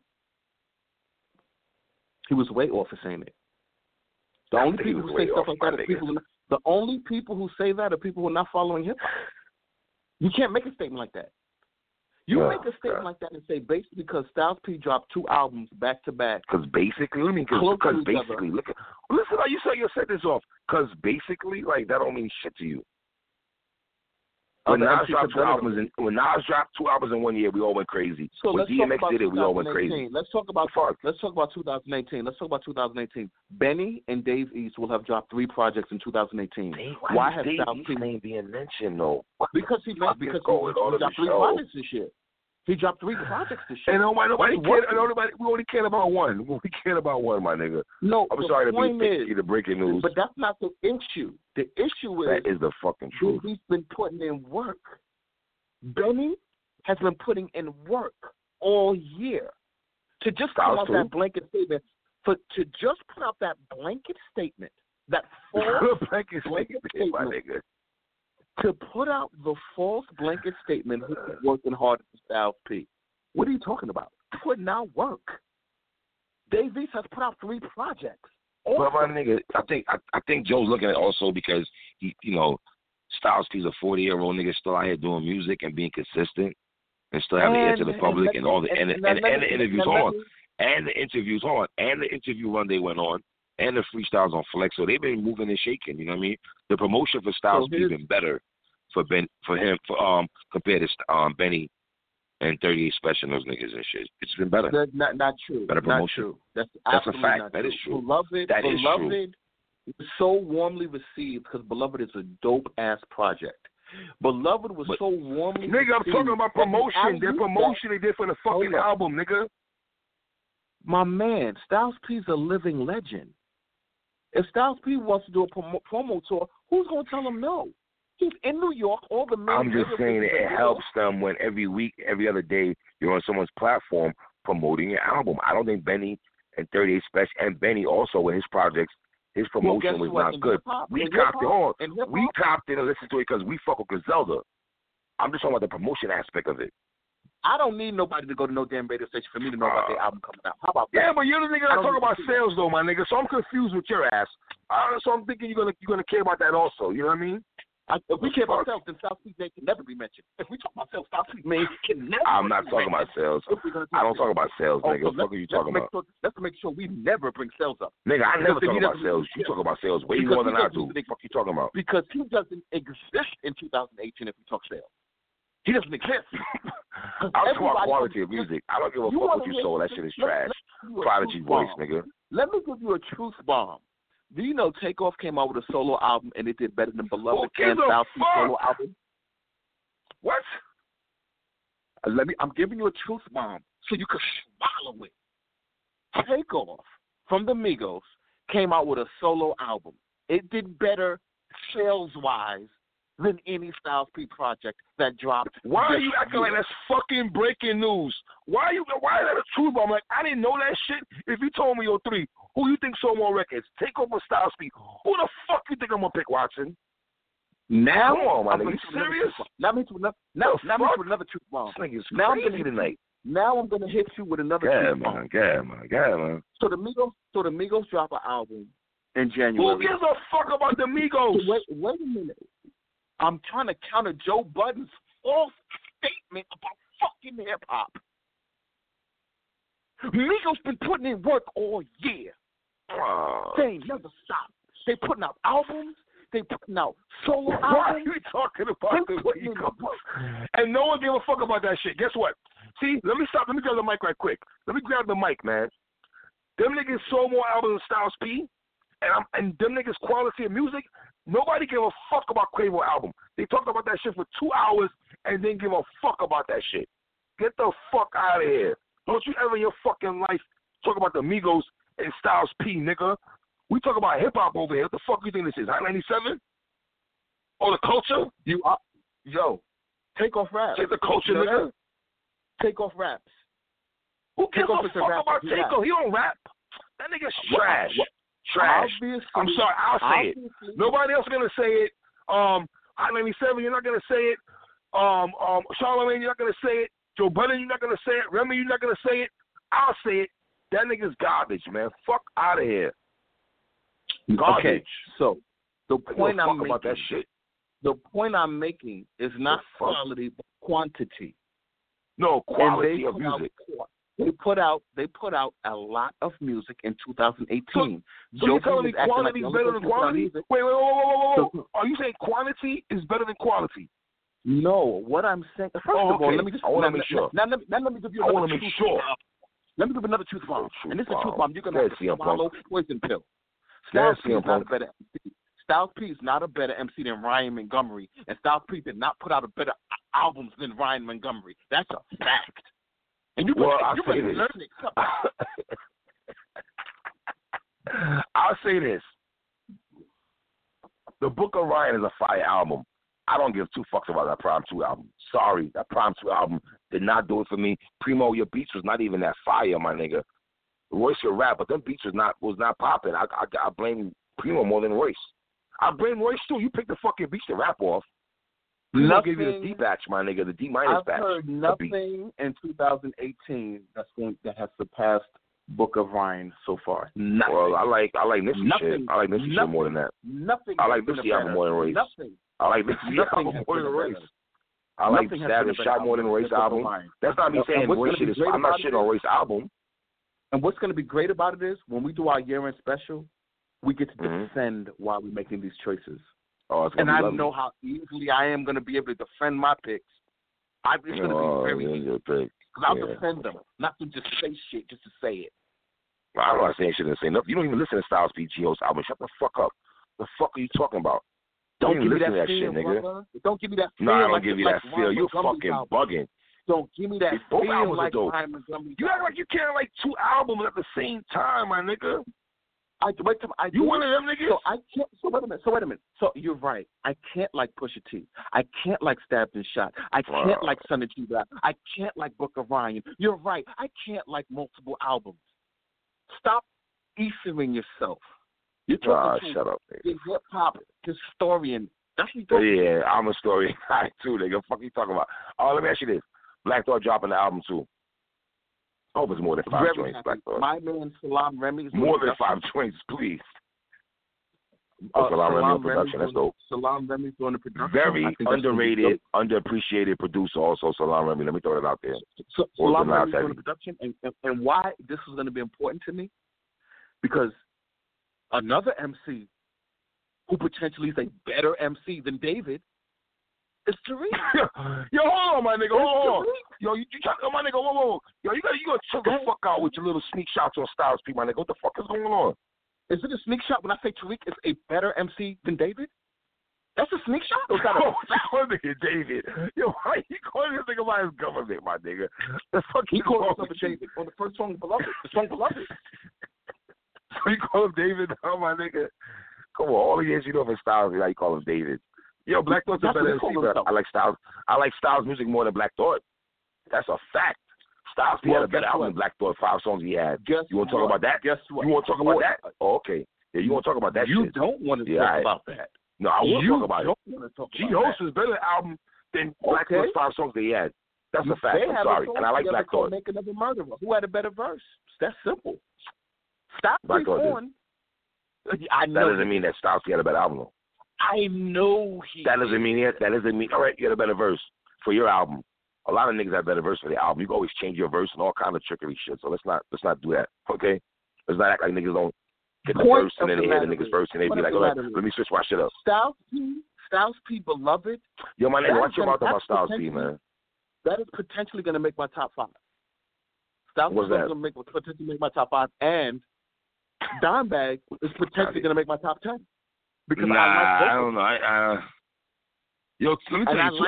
He was way off for saying it. The only people who say stuff like that are people. The only people who say that are people who are not following hip hop. You can't make a statement like that. You make a statement like that and say basically because Styles P dropped 2 albums back to back. Because basically, listen how you set this off. Because basically, like that don't mean shit to you. When Nas dropped 2 albums in 1 year, we all went crazy. So when DMX did it, we all went crazy. Let's talk about 2018. Benny and Dave East will have dropped 3 projects in 2018. Why has Styles P name being mentioned though? Because he dropped 3 projects this year. He dropped 3 projects this year. And nobody cared. We only cared about one. We cared about one, my nigga. No, I'm sorry to be the breaking news. But that's not the issue. The issue is that is the fucking truth. He's been putting in work. Benny has been putting in work all year to just come out that blanket statement. To just put out that blanket statement, that false blanket statement, my nigga. To put out the false blanket statement, he's working hard for Styles P. What are you talking about? Putting out work. Dave East has put out 3 projects. But my nigga, I think Joe's looking at it also because Styles P's a 40-year-old nigga still out here doing music and being consistent and still having the ear to the public and all the interviews on and the interview run they went on. And the freestyles on Flex, so they've been moving and shaking. You know what I mean? The promotion for Styles P been better for him compared to Benny and 38 Special those niggas and shit. It's been better. That's not true. Better promotion. Not true. That's a fact. Not that true. Is true. Beloved was so warmly received because Beloved is a dope ass project. Beloved was so warmly received. Nigga, I'm talking about promotion. Their promotion they did for the fucking album, nigga. My man, Styles P's a living legend. If Styles P wants to do a promo tour, who's going to tell him no? He's in New York. All the men. I'm just saying it helps them when every week, every other day, you're on someone's platform promoting your album. I don't think Benny and 38 Special and Benny also with his projects, his promotion was not good. We copped it on. We copped it and listened to it because we fuck with Griselda. I'm just talking about the promotion aspect of it. I don't need nobody to go to no damn radio station for me to know about their album coming out. How about that? Yeah, but you're the nigga that talk about sales, though, my nigga. So I'm confused with your ass. So I'm thinking you're gonna care about that also. You know what I mean? If we care about sales, then Styles P name can never be mentioned. If we talk about sales, Styles P name can never. I'm not talking about sales. I don't talk about sales, nigga. What the fuck are you talking about? Let's make sure we never bring sales up. Nigga, I never talk about sales. You talk about sales way more than I do. What the fuck you talking about? Because he doesn't exist in 2018 if we talk sales. He doesn't exist. I'm talking about quality of music. I don't give a fuck what you sold. That shit is trash. Prodigy voice, nigga. Let me give you a truth bomb. Do you know Takeoff came out with a solo album and it did better than Beloved and Styles P solo album? What? I'm giving you a truth bomb so you can swallow it. Takeoff from the Migos came out with a solo album. It did better sales-wise than any Styles P project that dropped. Why are you acting like that's fucking breaking news? Why is that a truth bomb? Like, I didn't know that shit. If you told me, yo, 3, who you think sold more records? Takeoff or Styles P? Who the fuck you think I'm gonna pick, Watson? Now, come on, my nigga. You serious? Now me to another truth bomb. This nigga's crazy tonight. Now I'm gonna hit you with another truth bomb. Yeah, man. So the Migos drop an album in January. Who gives a fuck about the Migos? Wait a minute. I'm trying to counter Joe Budden's false statement about fucking hip hop. Migos been putting in work all year. They ain't never stopped. They putting out albums. They putting out solo albums. Why are you talking about the Migos? And no one gave a fuck about that shit. Guess what? See, let me stop. Let me grab the mic right quick. Let me grab the mic, man. Them niggas sold more albums than Styles P, and them niggas' quality of music. Nobody gave a fuck about Quavo album. They talked about that shit for 2 hours and didn't give a fuck about that shit. Get the fuck out of here. Don't you ever in your fucking life talk about the Migos and Styles P, nigga. We talk about hip-hop over here. What the fuck you think this is, Hot 97? Or the culture? Takeoff raps. Take the culture, nigga. Takeoff raps. Who gives a fuck about Takeoff? He don't rap. That nigga's trash. Trash. I'm sorry, I'll say it. Nobody else is gonna say it. Hot 97, you're not gonna say it. Charlamagne, you're not gonna say it. Joe Budden, you're not gonna say it. Remy, you're not gonna say it. I'll say it. That nigga's garbage, man. Fuck out of here. Garbage. Okay, so the point I'm making about that shit. The point I'm making is not quality but quantity. No, quality of music. They put out a lot of music in 2018. So you're telling me quantity is better than quality? Wait. Are you saying quantity is better than quality? No, what I'm saying. First of all, let me just. I want to make sure. Now let me give you. I want to make sure. Let me give another truth bomb. And this is a truth bomb. You're gonna have to swallow poison pill. Styles P is not a better MC. Styles P is not a better MC than Ryan Montgomery, and Styles P did not put out a better albums than Ryan Montgomery. That's a fact. And I'll say this. The Book of Ryan is a fire album. I don't give 2 fucks about that Prime 2 album. Sorry, that Prime 2 album did not do it for me. Primo, your beats was not even that fire, my nigga. Royce could rap, but them beats was not popping. I blame Primo more than Royce. I blame Royce too. You picked the fucking beats to rap off. I'll give you the D batch, my nigga, the D minus batch. I've heard nothing in 2018 that has surpassed Book of Ryan so far. Nothing. Well, I like Nipsey shit. I like Nipsey shit more than that. Nothing. I like Nipsey album more than Royce. Nothing. I like Nipsey album more than Royce. I like Savage Shot more than Royce album. That's not me saying Royce shit is. I'm not shitting on Royce album. And what's going to be great about it is when we do our year-end special, we get to defend why we're making these choices. Oh, and I know how easily I am going to be able to defend my picks. It's going to be very easy. Because I'll defend them, not to just say shit just to say it. I'm not saying shit and say nothing. You don't even listen to Styles P. G.O.'s album. Shut the fuck up. The fuck are you talking about? Don't give me that feel, shit, nigga. Don't give me that feel. No, I don't give you that feel. You're fucking bugging. Don't give me that feel like Ryan Montgomery. You act like you can't like 2 albums at the same time, my nigga. You one of them niggas? So I can't. So wait a minute. So you're right. I can't like Pusha T. I can't like Stabbed and Shot. I can't like Sonny G Rap. I can't like Book of Ryan. You're right. I can't like multiple albums. Stop easing yourself. You're talking shut up, the hip hop historian. That's what you're talking I'm a historian too, nigga. Fuck you talking about? Oh, let me ask you this: Black Thought dropping the album too. I hope it's more than 5 joints, Black Thought. My man Salam Remy is more than 5 joints, please. Salaam Remi on production. That's dope. Salaam Remi doing the production. Very underrated, underappreciated producer. Also, Salaam Remi. Let me throw that out there. Salaam Remi doing the production, and why this is going to be important to me, because another MC who potentially is a better MC than David is Tariq. Yo, hold on, my nigga. Hold on. Yo, you try, my nigga. Whoa. Yo, you gotta chill the fuck out with your little sneak shots on Styles P, my nigga. What the fuck is going on? Is it a sneak shot when I say Tariq is a better MC than David? That's a sneak shot? Or is that a nigga David? Yo, why you calling this nigga by his government, my nigga? The fuck he called himself David on the first song, Beloved. The song Beloved. So you call him David now, my nigga? Come on, all the years you know for Styles, how you call him David. Yo, Black Thought's a better MC, but I like Styles. I like Styles music more than Black Thought. That's a fact. Styles P had a better album than Black Thought. 5 songs he had. You want to talk about that? Guess what? You want to talk about that? Oh, okay. Yeah, you want to talk about that? You shit. don't want to talk about that. No, I will talk about it. G-Host is better album than Black Thought's 5 songs that he had. That's a fact. I'm sorry. And I like Black Thought. Make Another Murderer. Who had a better verse? That's simple. Stop on. That doesn't mean that Styles P had a better album, though. I know he. That doesn't mean all right, you had a better verse for your album. A lot of niggas have better verse for their album. You can always change your verse and all kind of trickery shit. So let's not do that. Okay? Let's not act like niggas don't get the verse and then they hear the niggas verse and they be like, all right, let me switch my shit up. Styles P Beloved. Yo, my nigga, watch your mouth about Styles P, man. That is potentially gonna make my top 5. Styles P is gonna potentially make my top 5, and Dimebag is potentially gonna make my top 10. Because I don't know. Yo, let me tell you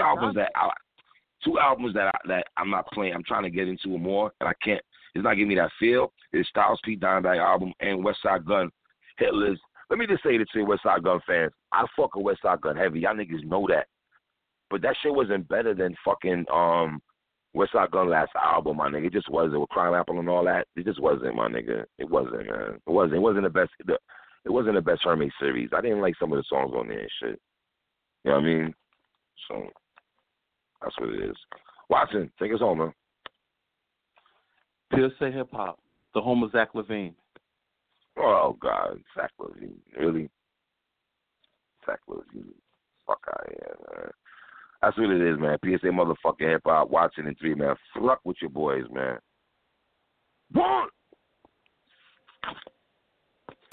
two albums that I'm not playing. I'm trying to get into it more, and I can't. It's not giving me that feel. It's Styles P Dimebag album and Westside Gun Hitler's. Let me just say this to Westside Gun fans. I fuck with Westside Gun heavy. Y'all niggas know that. But that shit wasn't better than fucking Westside Gun last album, my nigga. It just wasn't with Crime Apple and all that. It just wasn't, my nigga. It wasn't, man. It wasn't the best. It wasn't the best Hermes series. I didn't like some of the songs on there and shit. You know what I mean? So that's what it is. Watson, take us home, man. PSA Hip Hop, the home of Zach Levine. Oh God, Zach Levine, really? Zach Levine, fuck out of here, man. That's what it is, man. PSA motherfucking Hip Hop, Watson and 3, man. Fuck with your boys, man. What?